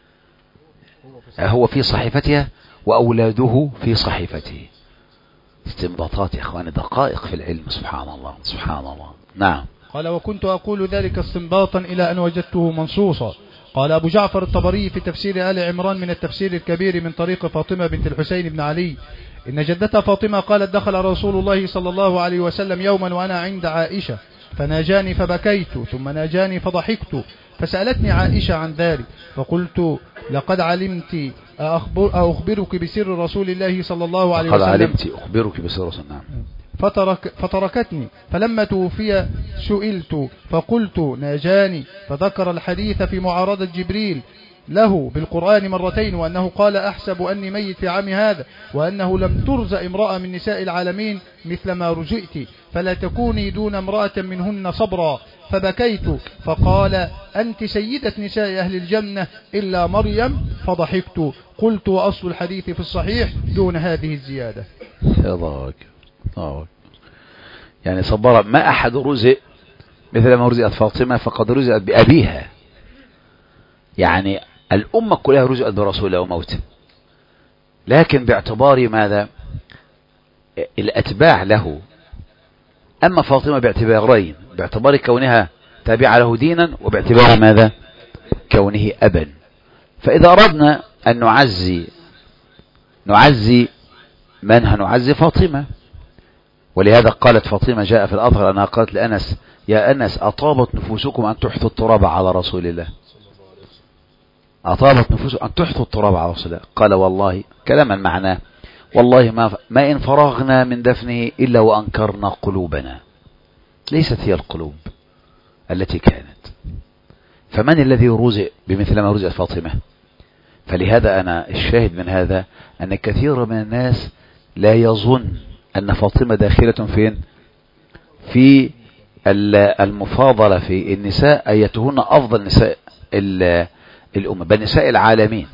هو في صحيفتها وأولاده في صحيفته. استنباطات يا إخواني دقائق في العلم سبحان الله سبحان الله. نعم. قال وكنت أقول ذلك استنباطا إلى أن وجدته منصوصا. قال أبو جعفر الطبري في تفسير آل عمران من التفسير الكبير من طريق فاطمة بنت الحسين بن علي إن جدتها فاطمة قالت دخل رسول الله صلى الله عليه وسلم يوما وأنا عند عائشة فناجاني فبكيت ثم ناجاني فضحكت فسألتني عائشة عن ذلك فقلت لقد علمت أخبر أخبرك بسر رسول الله صلى الله عليه وسلم. لقد علمت أخبرك بسر رسول الله. فترك فتركتني فلما توفي سئلت فقلت ناجاني فذكر الحديث في معارضة جبريل له بالقرآن مرتين وأنه قال أحسب أني ميت في عام هذا وأنه لم ترزق امرأة من نساء العالمين مثل ما رزقت فلا تكوني دون امرأة منهن صبرا فبكيت فقال أنت سيدة نساء أهل الجنة إلا مريم فضحكت قلت وأصل الحديث في الصحيح دون هذه الزيادة. يضاك يعني صبر ما أحد رزق مثل ما رزقت فاطمة فقد رزقت بأبيها يعني الأمة كلها رزقت برسول الله وموته لكن باعتبار ماذا الأتباع له. أما فاطمة باعتبارين باعتبار كونها تابعة له دينا وباعتبار ماذا كونه أبا. فإذا أردنا أن نعزي نعزي من هنعزي فاطمة ولهذا قالت فاطمة جاء في الأثر أنها قالت لأنس يا أنس أطابت نفوسكم أن تحثوا التراب على رسول الله أطابت نفوس أن تحثوا التراب على رسول الله. قال والله كلاما معناه والله ما, ما إن فرغنا من دفنه إلا وأنكرنا قلوبنا. ليست هي القلوب التي كانت. فمن الذي رزق بمثل ما رزقت فاطمة؟ فلهذا أنا الشاهد من هذا أن كثير من الناس لا يظن أن فاطمة داخلة فين؟ في المفاضلة في النساء أيتهن أفضل نساء الأمة بل نساء العالمين،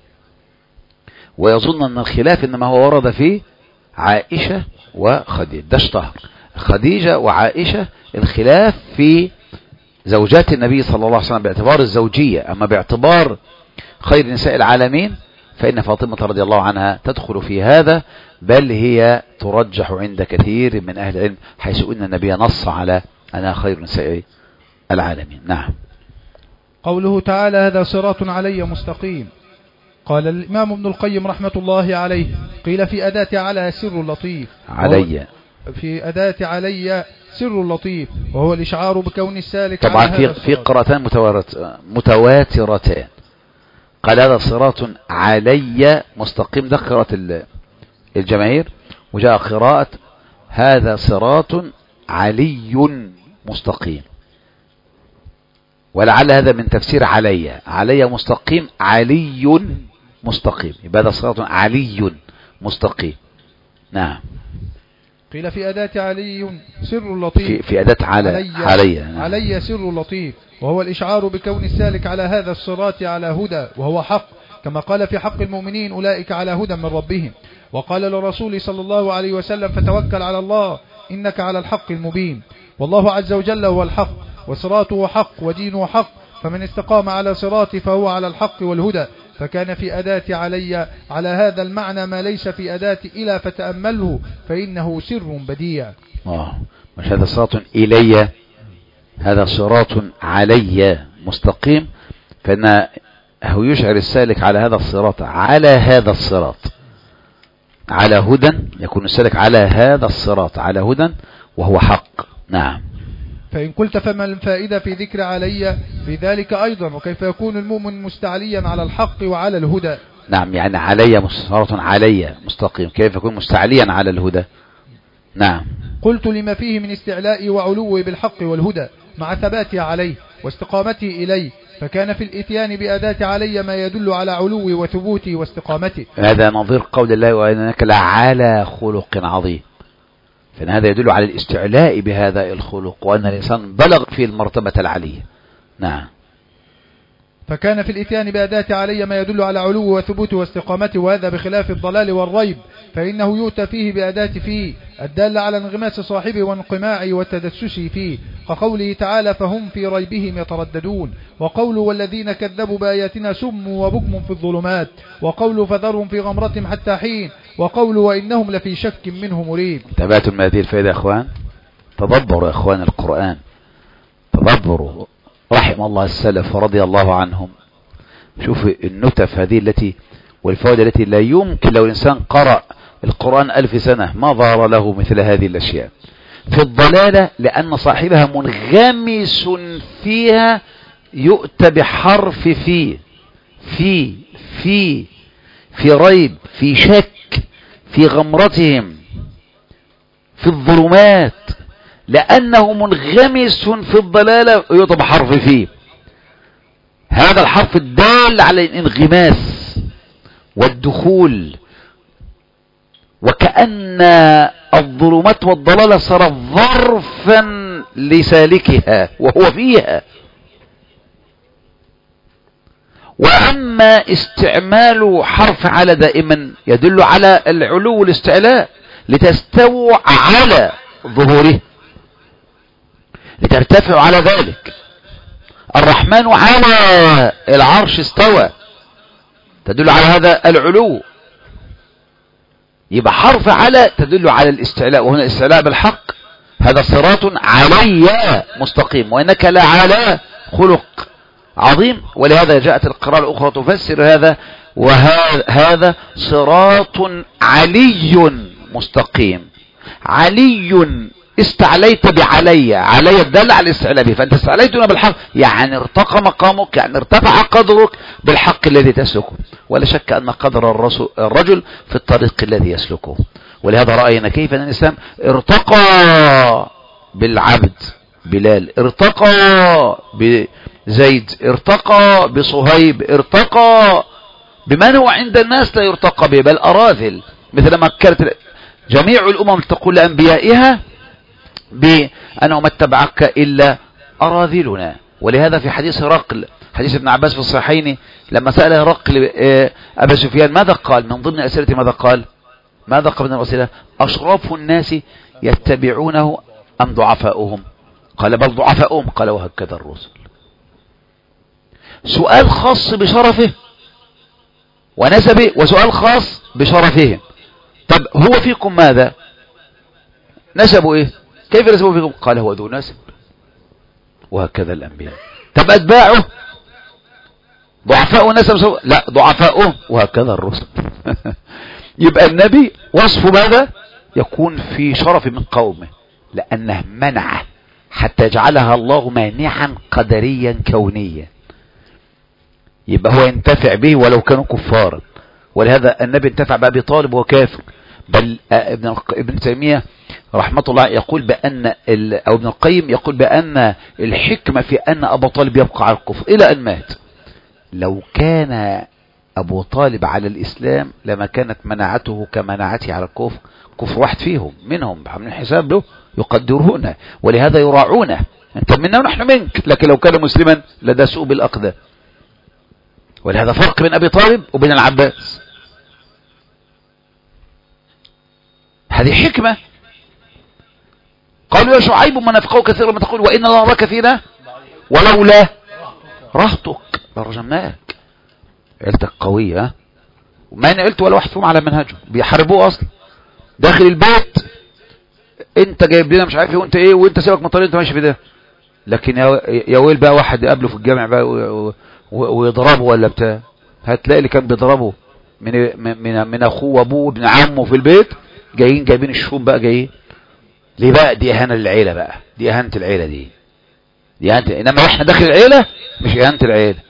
ويظن أن الخلاف إنما هو ورد في عائشة وخديجة. ده اشتهر خديجة وعائشة، الخلاف في زوجات النبي صلى الله عليه وسلم باعتبار الزوجية. أما باعتبار خير نساء العالمين فإن فاطمة رضي الله عنها تدخل في هذا، بل هي ترجح عند كثير من أهل العلم، حيث أن النبي نص على أنها خير نساء العالمين. نعم. قوله تعالى هذا صراط علي مستقيم. قال الإمام ابن القيم رحمة الله عليه قيل في أداة على سر لطيف علي في أداة علي سر لطيف وهو الإشعار بكون السالك طبعا على في هذا في قراءتان متواترتان. قال هذا صراط علي مستقيم، ده قراءة الجماهير، وجاء قراءة هذا صراط علي مستقيم، ولعل هذا من تفسير علي علي مستقيم علي مستقيم، يبقى هذا صراط علي مستقيم. نعم. قيل في أداة علي سر لطيف في, في أداة على علي علي, نعم. علي سر لطيف وهو الإشعار بكون السالك على هذا الصراط على هدى وهو حق، كما قال في حق المؤمنين أولئك على هدى من ربهم. وقال للرسول صلى الله عليه وسلم فتوكل على الله إنك على الحق المبين. والله عز وجل هو الحق وصراطه حق ودينه حق، فمن استقام على صراطه فهو على الحق والهدى. فكان في أداة علي على هذا المعنى ما ليس في أداة إلى فتأمله فإنه سر بديع. آه مش هذا صراط إلي، هذا صراط علي مستقيم، فإنه يشعر السالك على هذا الصراط على هذا الصراط على هدى، يكون السالك على هذا الصراط على هدى وهو حق. نعم. فإن قلت فما الفائدة في ذكر علي في ذلك أيضا، وكيف يكون المؤمن مستعليا على الحق وعلى الهدى؟ نعم، يعني علي صراط علي مستقيم، كيف يكون مستعليا على الهدى؟ نعم. قلت لما فيه من استعلاء وعلو بالحق والهدى مع ثباتي عليه واستقامتي إليه، فكان في الاتيان بأداة علي ما يدل على علو وثبوتي واستقامتي. هذا نظير قول الله وإنك لعلى خلق عظيم، فإن هذا يدل على الاستعلاء بهذا الخلق وأن الإنسان بلغ في المرتبة العلية. نعم. فكان في الاتيان بأداة علي ما يدل على علو وثبوت واستقامته، وهذا بخلاف الضلال والريب، فإنه يؤتى فيه بأداة فيه الدالة على انغماس صاحبه وانقماعه والتدسس فيه، كقوله تعالى فهم في ريبهم يترددون، وقوله والذين كذبوا بآياتنا سم وبكم في الظلمات، وقوله فذرهم في غمرتهم حتى حين، وقوله وإنهم لفي شك منه مريب. تبعتم من هذه الفائدة يا أخوان؟ تدبروا يا أخوان القرآن، تدبروا، رحم الله السلف ورضي الله عنهم. شوف النتف هذه التي والفوائد التي لا يمكن لو الإنسان قرأ القرآن ألف سنة ما ظهر له مثل هذه الأشياء. في الضلالة لأن صاحبها منغمس فيها يؤتى بحرف في في في في ريب، في شك، في غمرتهم، في الظلمات، لأنه منغمس في الضلالة يؤتى بحرف فيه. هذا الحرف الدال على الانغماس والدخول، وكأن الظلمات والضلالة صارت ظرفا لسالكها وهو فيها. وأما استعمال حرف على دائما يدل على العلو والاستعلاء، لتستووا على ظهوره، لترتفعوا على ذلك. الرحمن على العرش استوى، تدل على هذا العلو. يبقى حرف على تدل على الاستعلاء، وهنا الاستعلاء بالحق. هذا صراط علي مستقيم وإنك لعلى خلق عظيم. ولهذا جاءت القراءة الأخرى تفسر هذا، وهذا صراط علي مستقيم. علي استعليت بعلي، علي الدل على الاستعلاء به، فانت استعليتنا بالحق يعني ارتقى مقامك، يعني ارتفع قدرك بالحق الذي تسلكه. ولا شك ان قدر الرجل في الطريق الذي يسلكه. ولهذا رأينا كيف ان الاسلام ارتقى بالعبد بلال، ارتقى بزيد، ارتقى بصهيب، ارتقى بمن هو عند الناس لا يرتقى به بل أراذل، مثل ما كانت جميع الأمم تقول لأنبيائها بأنه ما اتبعك إلا أراذلنا. ولهذا في حديث هرقل، حديث ابن عباس في الصحيحين، لما سأل هرقل أبا سفيان ماذا قال من ضمن أسئلته، ماذا قال ماذا قال من الأسئلة؟ أشراف الناس يتبعونه أم ضعفاؤهم؟ قال بل ضعفاؤهم. قال وهكذا الرسل. سؤال خاص بشرفه ونسبه، وسؤال خاص بشرفهم. طب هو فيكم ماذا؟ نسبه ايه؟ كيف نسبه فيكم؟ قال هو ذو نسب. وهكذا الأنبياء. طب أتباعه ضعفاء نسب سوء؟ لا ضعفاؤه. وهكذا الرسل. يبقى النبي وصفه ماذا؟ يكون في شرف من قومه، لأنه منعه حتى يجعلها الله مانعا قدريا كونيا، يبقى هو ينتفع به ولو كانوا كفارا. ولهذا النبي انتفع بأبي طالب وهو كافر. بل ابن ابن تيمية رحمة الله يقول بأن أو ابن القيم يقول بأن الحكمة في أن أبو طالب يبقى على الكفر إلى أن مات. لو كان أبو طالب على الإسلام لما كانت مناعته كمناعته على الكفر، كفر واحد فيهم منهم عاملين حساب له يقدرونه، ولهذا يراعونه. أنت منا ونحن منك، لكن لو كان مسلما لداسوه بالأقدام. ولهذا فرق بين أبي طالب وبين العباس. هذه حكمة. قالوا يا شعيب ما نفقه كثيرا ما تقول وإن الله راك فينا ولولا رهتك لرجمناك. عيلتك قوية، وما انا قلت ولا واحد فيهم على منهجه، بيحاربوه اصلا داخل البيت. انت جايب لنا مش عارف ايه وانت ايه وانت سيبك من الطريق انت ماشي في ده. لكن يا ويل بقى واحد يقابله في الجامع بقى ويضربه ولا بتاع، هتلاقي اللي كان بيضربه من من من اخوه وابوه وابن عمه في البيت جايين جايبين الشوم بقى جايين. ليه بقى؟ دي اهانه للعيله بقى، دي اهانه العيله دي دي اهانه. انما احنا داخل العيله مش اهانه العيله،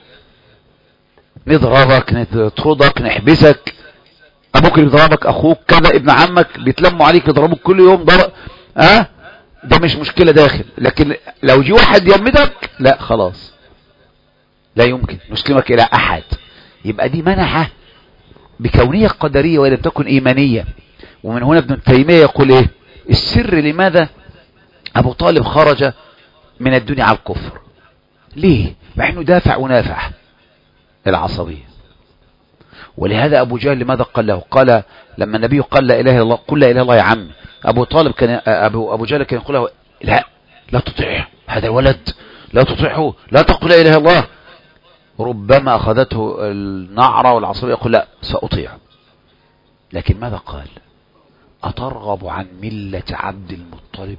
نضربك نطردك نحبسك، ابوك يضربك اخوك كذا ابن عمك بيتلموا عليك يضربوك كل يوم ضرب اه ده مش مشكله داخل. لكن لو جه واحد يمدك لا خلاص لا يمكن نسلمك الى احد. يبقى دي منحه بكونيه قدريه ولم تكن ايمانيه. ومن هنا ابن تيميه يقول ايه السر لماذا ابو طالب خرج من الدنيا على الكفر؟ ليه؟ مع انه دافع ونافع العصبيه. ولهذا ابو جهل لماذا قال له؟ قال لما النبي قال لا اله الا الله قل لا اله الا الله يا عم، ابو طالب كان ابو ابو جهل كان يقول له لا لا تطيعه هذا الولد، لا تطيعه، لا تقل لا اله الا الله. ربما اخذته النعره والعصبيه يقول لا ساطيع. لكن ماذا قال؟ أترغب عن ملة عبد المطلب؟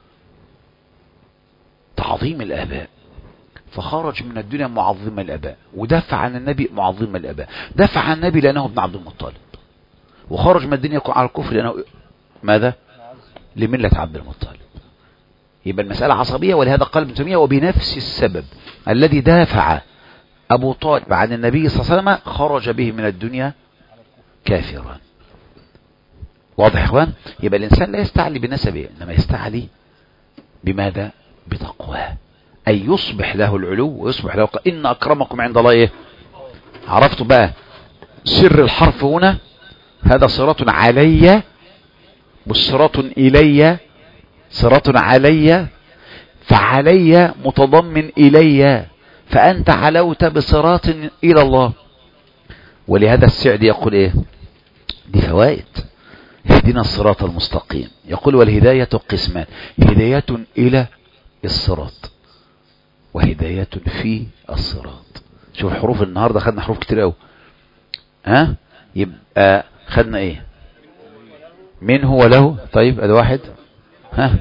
تعظيم الآباء. فخرج من الدنيا معظم الآباء، ودافع عن النبي معظم الآباء. دافع عن النبي لأنه ابن عبد المطلب، وخرج من الدنيا على الكفر لأنه ماذا؟ لملة عبد المطلب. يبقى المسألة عصبية. ولهذا قال ابن تيمية وبنفس السبب الذي دافع أبو طالب عن النبي صلى الله عليه وسلم خرج به من الدنيا كافرا. واضح يا اخوان؟ يبقى الانسان لا يستعلي بنسبه، انما يستعلي بماذا؟ بتقواه، اي يصبح له العلو ويصبح له ق... ان اكرمكم عند الله ايه؟ عرفتوا بقى سر الحرف هنا؟ هذا صراط علي والصراط الي، صراط علي فعلي متضمن الي، فانت علوت بصراط الى الله. ولهذا السعدي يقول ايه؟ دي فوائد. اهدنا الصراط المستقيم. يقول والهداية قسمان، هداية إلى الصراط وهداية في الصراط. شوف الحروف النهاردة خدنا حروف كتير قوي. ها يبقى خدنا ايه؟ منه وله. طيب ادي واحد. ها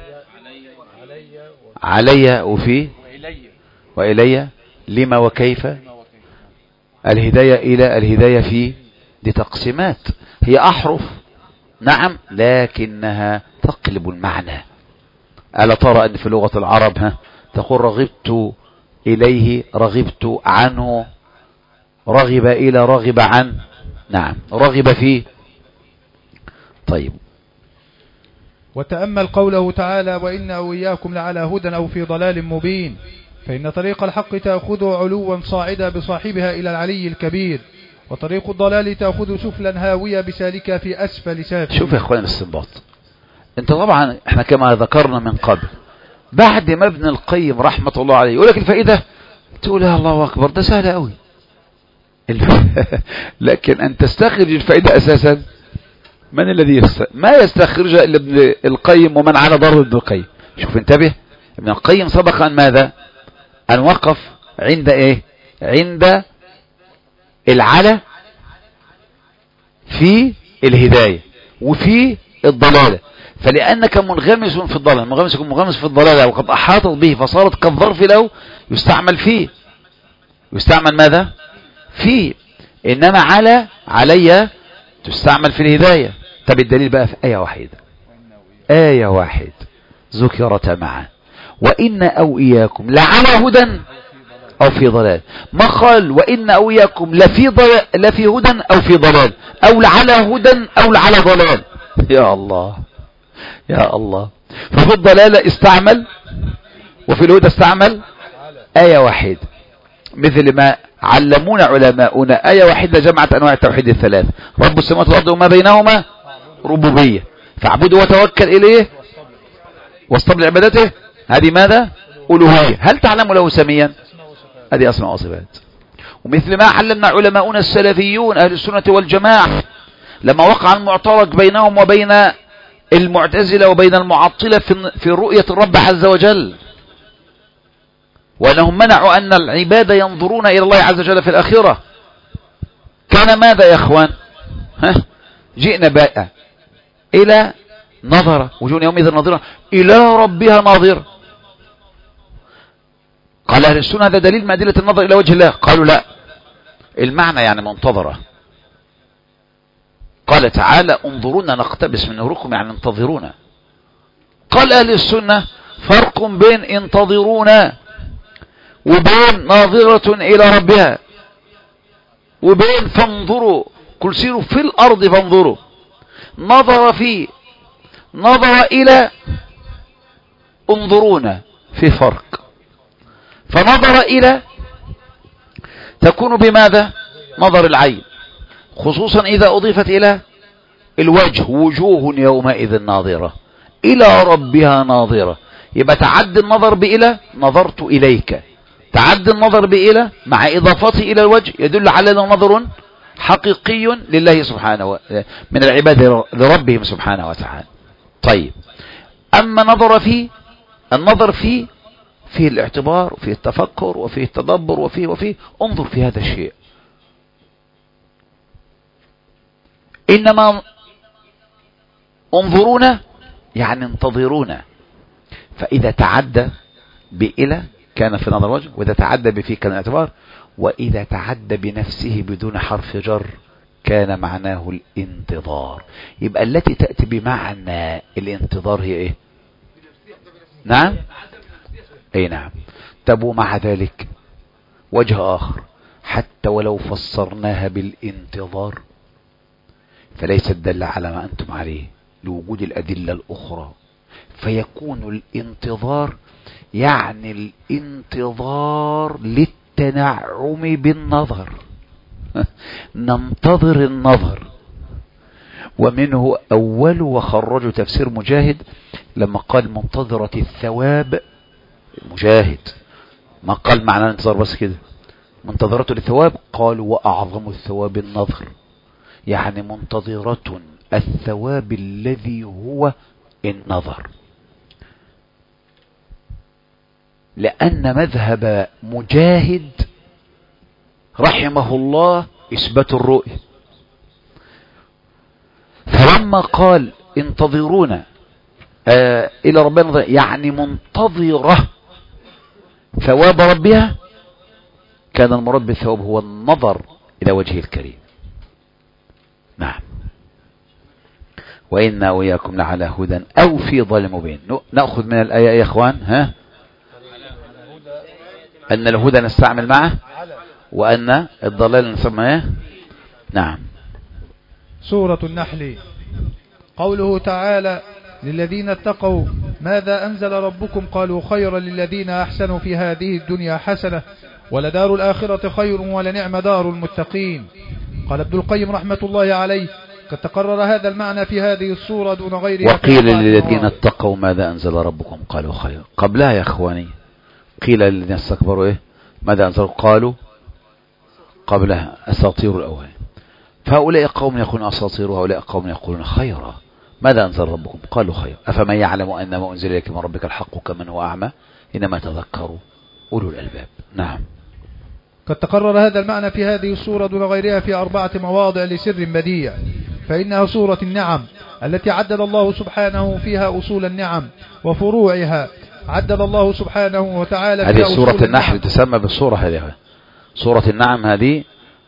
علي وفي وإلي لما وكيف. الهداية إلى الهداية في، دي تقسيمات، هي أحرف نعم لكنها تقلب المعنى ألا ترى أن في لغة العرب ها تقول رغبت إليه، رغبت عنه، رغب إلى، رغب عن، نعم رغب فيه. طيب، وتأمل قوله تعالى وإن أو إياكم لعلى هدى أو في ضلال مبين، فإن طريق الحق تأخذ علوا صاعدا بصاحبها إلى العلي الكبير، وطريق الضلال تأخذ سفلا هاوية بسالكها في أسفل سافل. شوف يا إخوان الاستنباط. انت طبعا احنا كما ذكرنا من قبل بعد ما ابن القيم رحمة الله عليه يقول لك الفائدة تقول يا الله أكبر ده سهل قوي لكن أن تستخرج الفائدة أساسا من الذي يست... ما يستخرجها إلا ابن القيم ومن على ضرب ابن القيم. شوف انتبه، ابن القيم سبق أن ماذا أن وقف عند إيه عند العلى في الهداية وفي الضلالة. فلأنك منغمس في الضلال، منغمس يكون منغمس في الضلالة وقد أحاطت به فصارت كالظرف له يستعمل فيه، يستعمل ماذا فيه، إنما على علي تستعمل في الهداية. طب الدليل بقى في آية واحدة، آية واحد ذكرت معا وإن أو إياكم لعلى هدى أو في ضلال، ما قال وإن أو إياكم لفي ضلال لفي هدى أو في ضلال أو لعلى هدى أو لعلى ضلال. يا الله يا الله. ففي الضلالة استعمل وفي الهدى استعمل آية واحدة، مثل ما علمونا علماؤنا آية واحدة جمعت أنواع التوحيد الثلاث، رب السماوات والأرض وما بينهما ربوبية فاعبده وتوكل إليه واصطبر لعبادته، هذه ماذا ألوهية. هل تعلم له سميا؟ هذه أسماء وصفات. ومثل ما علمنا علماؤنا السلفيون أهل السنة والجماعة لما وقع المعترك بينهم وبين المعتزلة وبين المعطلة في في رؤية الرب عز وجل، وأنهم منعوا أن العباد ينظرون إلى الله عز وجل في الآخرة، كان ماذا يا أخوان ها؟ جئنا بقى إلى نظرة وجوه يومئذ ناظرة إلى ربها ناظرة. قال أهل السنة هذا دليل من أدلة النظر إلى وجه الله، قالوا لا، المعنى يعني منتظرة. قال تعالى انظرونا نقتبس من نوركم يعني انتظرونا. قال أهل السنة فرق بين انتظرونا وبين ناظرة إلى ربها وبين فانظروا كل سيروا في الأرض فانظروا. نظر في نظر إلى انظرونا في فرق. فنظر إلى تكون بماذا نظر العين، خصوصا إذا أضيفت إلى الوجه وجوه يومئذ ناظرة إلى ربها ناظرة، يبقى تعد النظر بإلى نظرت إليك، تعد النظر بإلى مع إضافته إلى الوجه يدل على نظر حقيقي لله سبحانه من العباد لربهم سبحانه وتعالى. طيب، أما نظر فيه النظر فيه فيه الاعتبار وفيه التفكر وفيه التدبر وفيه وفيه انظر في هذا الشيء. إنما انظرونا يعني انتظرونا، فإذا تعدى بإلى كان في نظر وجه، وإذا تعدى بفيه كان اعتبار، وإذا تعدى بنفسه بدون حرف جر كان معناه الانتظار. يبقى التي تأتي بمعنى الانتظار هي ايه؟ نعم اي نعم. طب ومع ذلك وجه آخر حتى ولو فسرناها بالانتظار فليست دل على ما أنتم عليه لوجود الأدلة الأخرى، فيكون الانتظار يعني الانتظار للتنعم بالنظر ننتظر النظر. ومنه أول وخرجوا تفسير مجاهد لما قال منتظرة الثواب، مجاهد ما قال معنى الانتظار بس كده، منتظرة للثواب، قالوا وأعظم الثواب النظر، يعني منتظرة الثواب الذي هو النظر. لأن مذهب مجاهد رحمه الله إثبات الرؤية، فلما قال انتظرونا آه إلى ربنا يعني منتظرة ثواب ربها، كان المراد بالثواب هو النظر إلى وجهه الكريم. نعم. وإنا وإياكم لعلى هدى أو في ضلال مبين. نأخذ من الآية يا إخوان ها أن الهدى نستعمل معه وأن الضلال نسميه. نعم. سورة النحل قوله تعالى للذين اتقوا ماذا أنزل ربكم قالوا خيرا للذين أحسنوا في هذه الدنيا حسنة ولدار الآخرة خير ولنعم دار المتقين. قال ابن القيم رحمة الله عليه قد تقرر هذا المعنى في هذه السورة دون غيرها. وقيل للذين اتقوا ماذا أنزل ربكم قالوا خير. قبلها يا إخواني قيل للذين استكبروا إيه ماذا أنزل قالوا قبلها أساطير الأولين. فهؤلاء قوم يقولون أساطير وهؤلاء قوم يقولون خيرا. ماذا أنزل ربكم قالوا خير. أفمن يعلم أن ما أنزل إليك من ربك الحق كمن هو أعمى إنما تذكروا أولو الألباب. نعم. قد تقرر هذا المعنى في هذه السورة دون غيرها في أربعة مواضع لسر بديع، فإنها سورة النعم التي عدل الله سبحانه فيها أصول النعم وفروعها. عدل الله سبحانه وتعالى هذه سورة النحل تسمى بالسورة هذه سورة النعم هذه،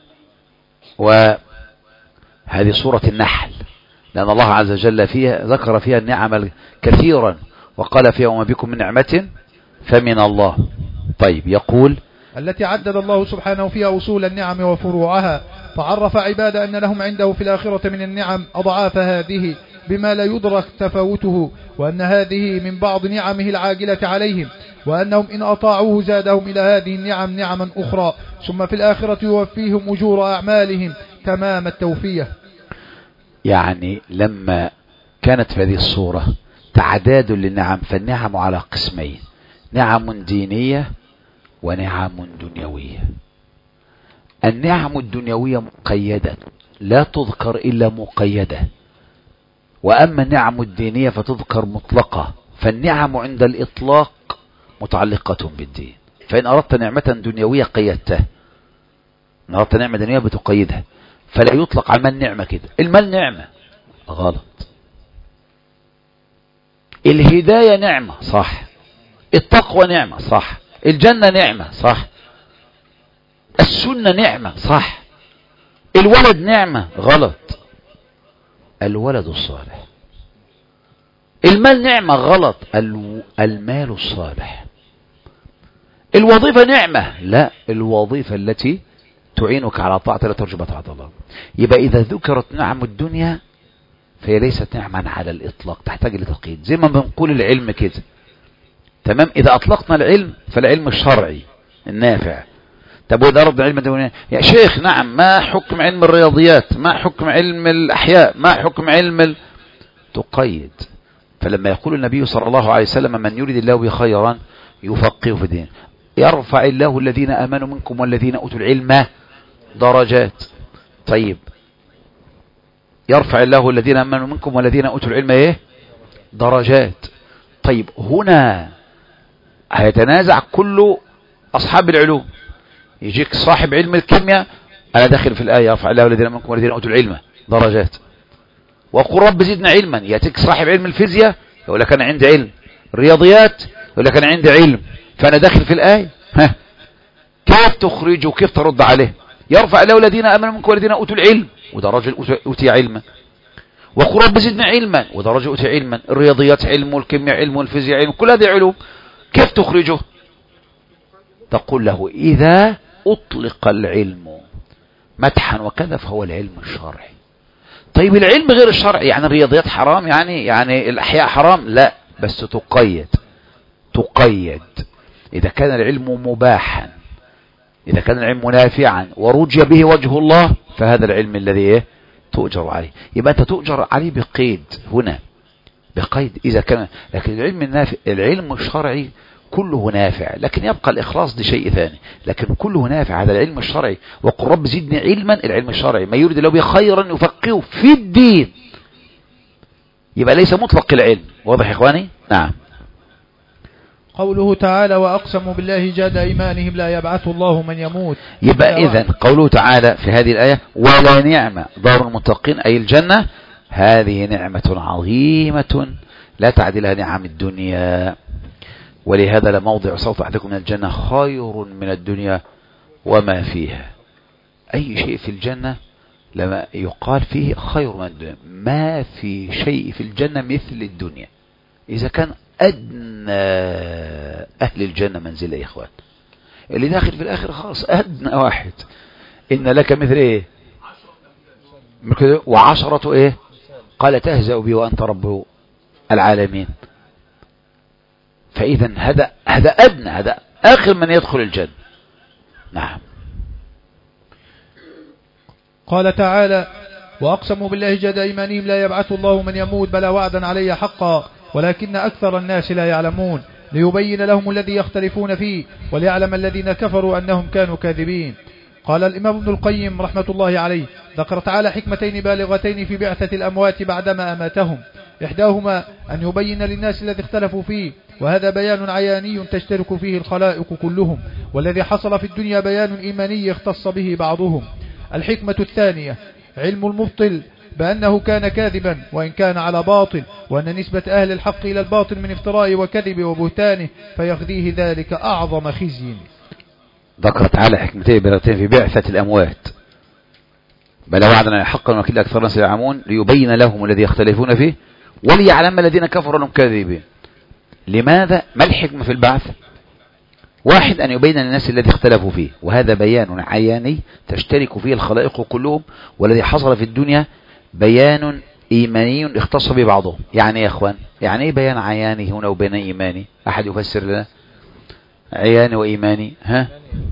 وهذه سورة النحل لأن الله عز وجل فيها ذكر فيها النعم كثيرا وقال فيها وما بكم من نعمة فمن الله. طيب يقول التي عدد الله سبحانه فيها أصول النعم وفروعها، فعرف عباد أن لهم عنده في الآخرة من النعم أضعاف هذه بما لا يدرك تفاوته، وأن هذه من بعض نعمه العاجلة عليهم، وأنهم إن أطاعوه زادهم إلى هذه النعم نعما أخرى، ثم في الآخرة يوفيهم أجور أعمالهم تمام التوفية. يعني لما كانت في هذه الصورة تعداد للنعم، فالنعم على قسمين: نعم دينية ونعم دنيوية. النعم الدنيوية مقيدة لا تذكر إلا مقيدة، وأما النعم الدينية فتذكر مطلقة. فالنعم عند الإطلاق متعلقة بالدين، فإن أردت نعمة دنيوية قيدتها، إن أردت نعمة دنيوية بتقيدها، فلا يطلق على المال نعمة كده. المال نعمة غلط، الهداية نعمة صح، التقوى نعمة صح، الجنة نعمة صح، السنة نعمة صح، الولد نعمة غلط، الولد الصالح. المال نعمة غلط، المال الصالح. الوظيفة نعمة، لا، الوظيفة التي تعينك على طاعة لا ترجو طاعة الله. يبقى إذا ذكرت نعم الدنيا فهي ليست نعما على الإطلاق، تحتاج لتقييد، زي ما بنقول العلم كده. تمام. إذا أطلقنا العلم فالعلم الشرعي النافع. طب وإذا أردنا علم الدنيا يا شيخ نعم، ما حكم علم الرياضيات، ما حكم علم الأحياء، ما حكم علم ال... تقيد. فلما يقول النبي صلى الله عليه وسلم من يريد الله به خيرا يفقهه في الدين، يرفع الله الذين آمنوا منكم والذين أوتوا العلم درجات. طيب يرفع الله الذين آمنوا منكم والذين أوتوا العلم ايه؟ درجات. طيب هنا هيتنازع كل أصحاب العلوم. يجيك صاحب علم الكيمياء، أنا داخل في الآية يرفع الله الذين آمنوا منكم والذين أوتوا العلم درجات، وقل رب زدنا علما. يأتيك صاحب علم الفيزياء يقول لك أنا عندي علم، الرياضيات يقول لك أنا عندي علم، فأنا داخل في الآية. ها كيف تخرج وكيف ترد عليه؟ يرفع الله الذين آمنوا منكم والذين أوتوا العلم، وده رجل أوتي علما، وقل رب زدنا علما، وده رجل أوتي علما. الرياضيات علم، والكيمياء علم، والفيزياء علم، كل هذه علوم. كيف تخرجه؟ تقول له إذا أطلق العلم مدحا وكذا فهو العلم الشرعي. طيب العلم غير الشرعي، يعني الرياضيات حرام، يعني يعني الأحياء حرام؟ لا، بس تقيد تقيد إذا كان العلم مباحا، إذا كان العلم نافعا ورجي به وجه الله، فهذا العلم الذي إيه؟ تؤجر عليه. يبقى أنت تؤجر عليه بقيد هنا، بقيد إذا كان. لكن العلم النافع، العلم الشرعي كله نافع، لكن يبقى الإخلاص دي شيء ثاني، لكن كله نافع. هذا العلم الشرعي، وقل رب زدني علما، العلم الشرعي ما يريد الله به خيرا يفقهه في الدين. يبقى ليس مطلق العلم. واضح يا إخواني؟ نعم. قوله تعالى وأقسموا بالله جاد أيمانهم لا يبعث الله من يموت. يبقى إذن قوله تعالى في هذه الآية ولا نعمة دار المتقين، أي الجنة، هذه نعمة عظيمة لا تعدلها نعم الدنيا. ولهذا لموضع صوت أحدكم من الجنة خير من الدنيا وما فيها. أي شيء في الجنة لما يقال فيه خير من الدنيا، ما في شيء في الجنة مثل الدنيا. إذا كان أدنى أهل الجنة منزلة يا إخوان، اللي داخل في الآخر خالص أدنى واحد، إن لك مثل إيه وعشرة إيه، قال تهزأ بي وأنت رب العالمين. فإذا هذا هذا أدنى، هذا آخر من يدخل الجنة. نعم. قال تعالى: وأقسموا بالله جهد أيمانهم لا يبعث الله من يموت بلى وعدا علي حقا ولكن أكثر الناس لا يعلمون ليبين لهم الذي يختلفون فيه وليعلم الذين كفروا أنهم كانوا كاذبين. قال الإمام ابن القيم رحمة الله عليه: ذكر تعالى حكمتين بالغتين في بعثة الأموات بعدما أماتهم، إحداهما أن يبين للناس الذي اختلفوا فيه، وهذا بيان عياني تشترك فيه الخلائق كلهم، والذي حصل في الدنيا بيان إيماني اختص به بعضهم. الحكمة الثانية علم المبطل بأنه كان كاذبا وإن كان على باطل، وأن نسبة أهل الحق إلى الباطل من افتراء وكذب وبهتانه فيخذيه ذلك أعظم خزي. ذكر تعالى حكمتين بالغتين في بعثة الأموات بل وعدنا حقا وكل أكثر الناس يعلمون ليبين لهم الذي يختلفون فيه وليعلم الذين كفروا أنهم كاذبين. لماذا؟ ما الحكمة في البعث؟ واحد، أن يبين للناس الذي اختلفوا فيه، وهذا بيان عياني تشترك فيه الخلائق كلهم، والذي حصل في الدنيا بيان إيماني اختص به بعضهم. يعني يا أخوان، يعني إيه بيان عياني هنا وبيان إيماني؟ أحد يفسر لنا عياني وإيماني؟ ها؟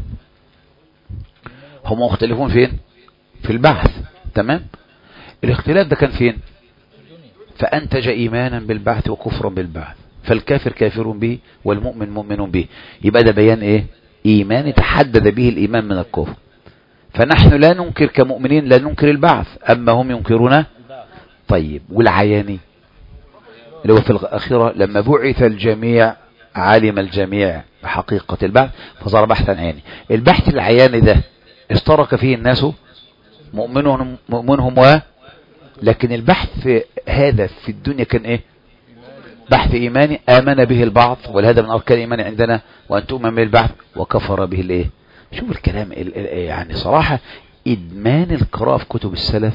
هم مختلفون فين؟ في البعث. تمام؟ الاختلاف ده كان فين؟ فأنتج إيمانا بالبعث وكفرا بالبعث، فالكافر كافر به والمؤمن مؤمن به. يبقى ده بيان ايه؟ ايمان تحدد به الايمان من الكفر. فنحن لا ننكر كمؤمنين، لا ننكر البعث، اما هم ينكرون. طيب والعياني اللي هو في الاخره لما بعث الجميع علم الجميع بحقيقه البعث فصار بحثا عياني. البحث العياني ده اشترك فيه الناس مؤمنهم مؤمنهم و لكن البحث هذا في الدنيا كان ايه؟ بحث إيماني آمن به البعض، ولهذا من أركان الإيمان عندنا وأن تؤمن بالبعث، وكفر به الإيه؟ شوف الكلام يعني صراحة إدمان القراءة في كتب السلف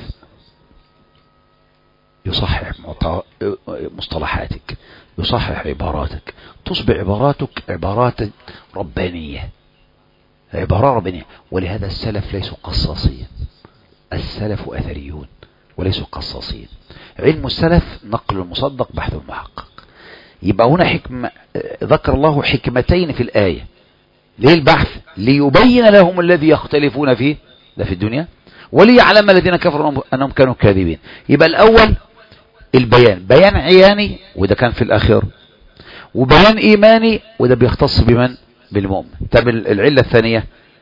يصحح مصطلحاتك، يصحح عباراتك، تصبح عباراتك عبارات ربانية، عبارات ربانية. ولهذا السلف ليسوا قصاصين، السلف أثريون وليسوا قصاصين. علم السلف نقل المصدق بحث المحقق. يبقى هنا حكمة، ذكر الله حكمتين في الآية. ليه البحث؟ ليبين لهم الذي يختلفون فيه ده في الدنيا، وليعلم الذين كفروا أنهم كانوا كاذبين. يبقى الأول البيان، بيان عياني وده كان في الآخر، وبيان إيماني وده بيختص بمن؟ بالمؤمن. طب العلة الثانية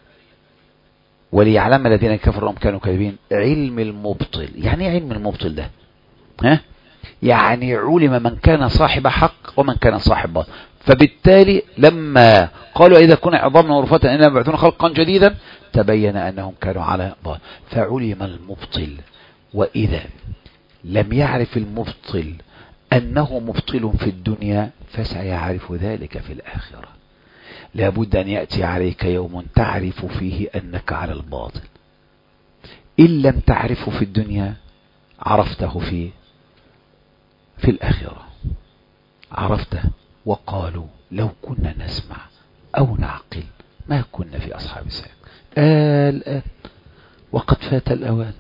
وليعلم الذين كفروا أنهم كانوا كاذبين، علم المبطل. يعني ايه علم المبطل ده؟ ها؟ يعني علم من كان صاحب حق ومن كان صاحب باطل. فبالتالي لما قالوا إذا كنا عظامنا ورفاتا إننا بعثنا خلقا جديدا تبين أنهم كانوا على باطل، فعلم المبطل. وإذا لم يعرف المبطل أنه مبطل في الدنيا فسيعرف ذلك في الآخرة. لابد أن يأتي عليك يوم تعرف فيه أنك على الباطل. إن لم تعرفه في الدنيا عرفته في في الآخرة، عرفته. وقالوا لو كنا نسمع أو نعقل ما كنا في أصحاب السعير. الآن وقد فات الأوان.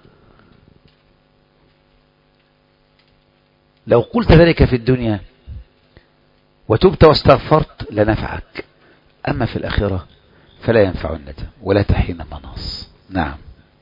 لو قلت ذلك في الدنيا وتبت واستغفرت لنفعك، أما في الآخرة فلا ينفع الندم ولا تحين مناص. نعم.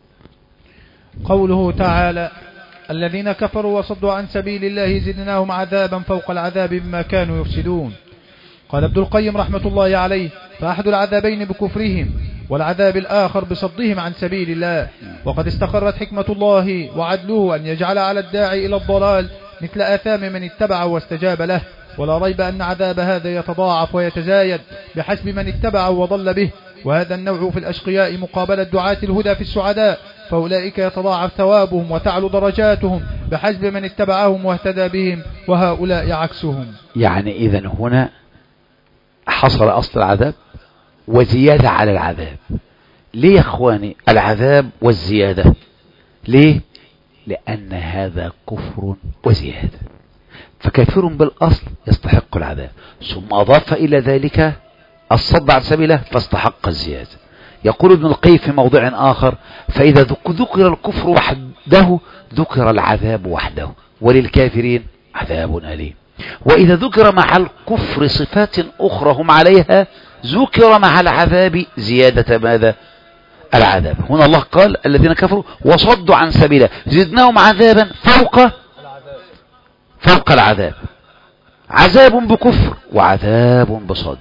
قوله تعالى: الذين كفروا وصدوا عن سبيل الله زدناهم عذابا فوق العذاب بما كانوا يفسدون. قال ابن القيم رحمة الله عليه: فأحد العذابين بكفرهم والعذاب الآخر بصدهم عن سبيل الله. وقد استقرت حكمة الله وعدله أن يجعل على الداعي إلى الضلال مثل آثام من اتبع واستجاب له، ولا ريب أن عذاب هذا يتضاعف ويتزايد بحسب من اتبع وضل به. وهذا النوع في الأشقياء مقابلة دعاة الهدى في السعداء، فأولئك يتضاعف ثوابهم وتعلو درجاتهم بحسب من اتبعهم واهتدى بهم، وهؤلاء عكسهم. يعني إذن هنا حصل أصل العذاب وزيادة على العذاب. ليه يا أخواني العذاب والزيادة؟ ليه؟ لأن هذا كفر وزيادة، فكافر بالأصل يستحق العذاب، ثم أضاف إلى ذلك الصد عن سبيله فاستحق الزيادة. يقول ابن القيم في موضع آخر: فإذا ذكر الكفر وحده ذكر العذاب وحده، وللكافرين عذاب أليم. وإذا ذكر مع الكفر صفات أخرى هم عليها ذكر مع العذاب زيادة ماذا؟ العذاب. هنا الله قال: الذين كفروا وصدوا عن سبيله زدناهم عذابا فوق فوق العذاب، عذاب بكفر وعذاب بصد.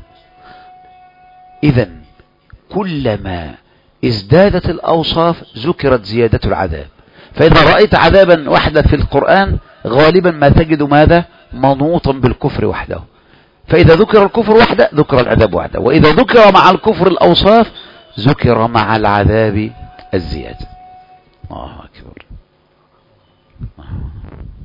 إذن كلما ازدادت الأوصاف ذكرت زيادة العذاب. فإذا رأيت عذابا وحدا في القرآن غالبا ما تجد ماذا؟ منوطا بالكفر وحده. فإذا ذكر الكفر وحده ذكر العذاب وحده، وإذا ذكر مع الكفر الأوصاف ذكر مع العذاب الزيادة. الله أكبر.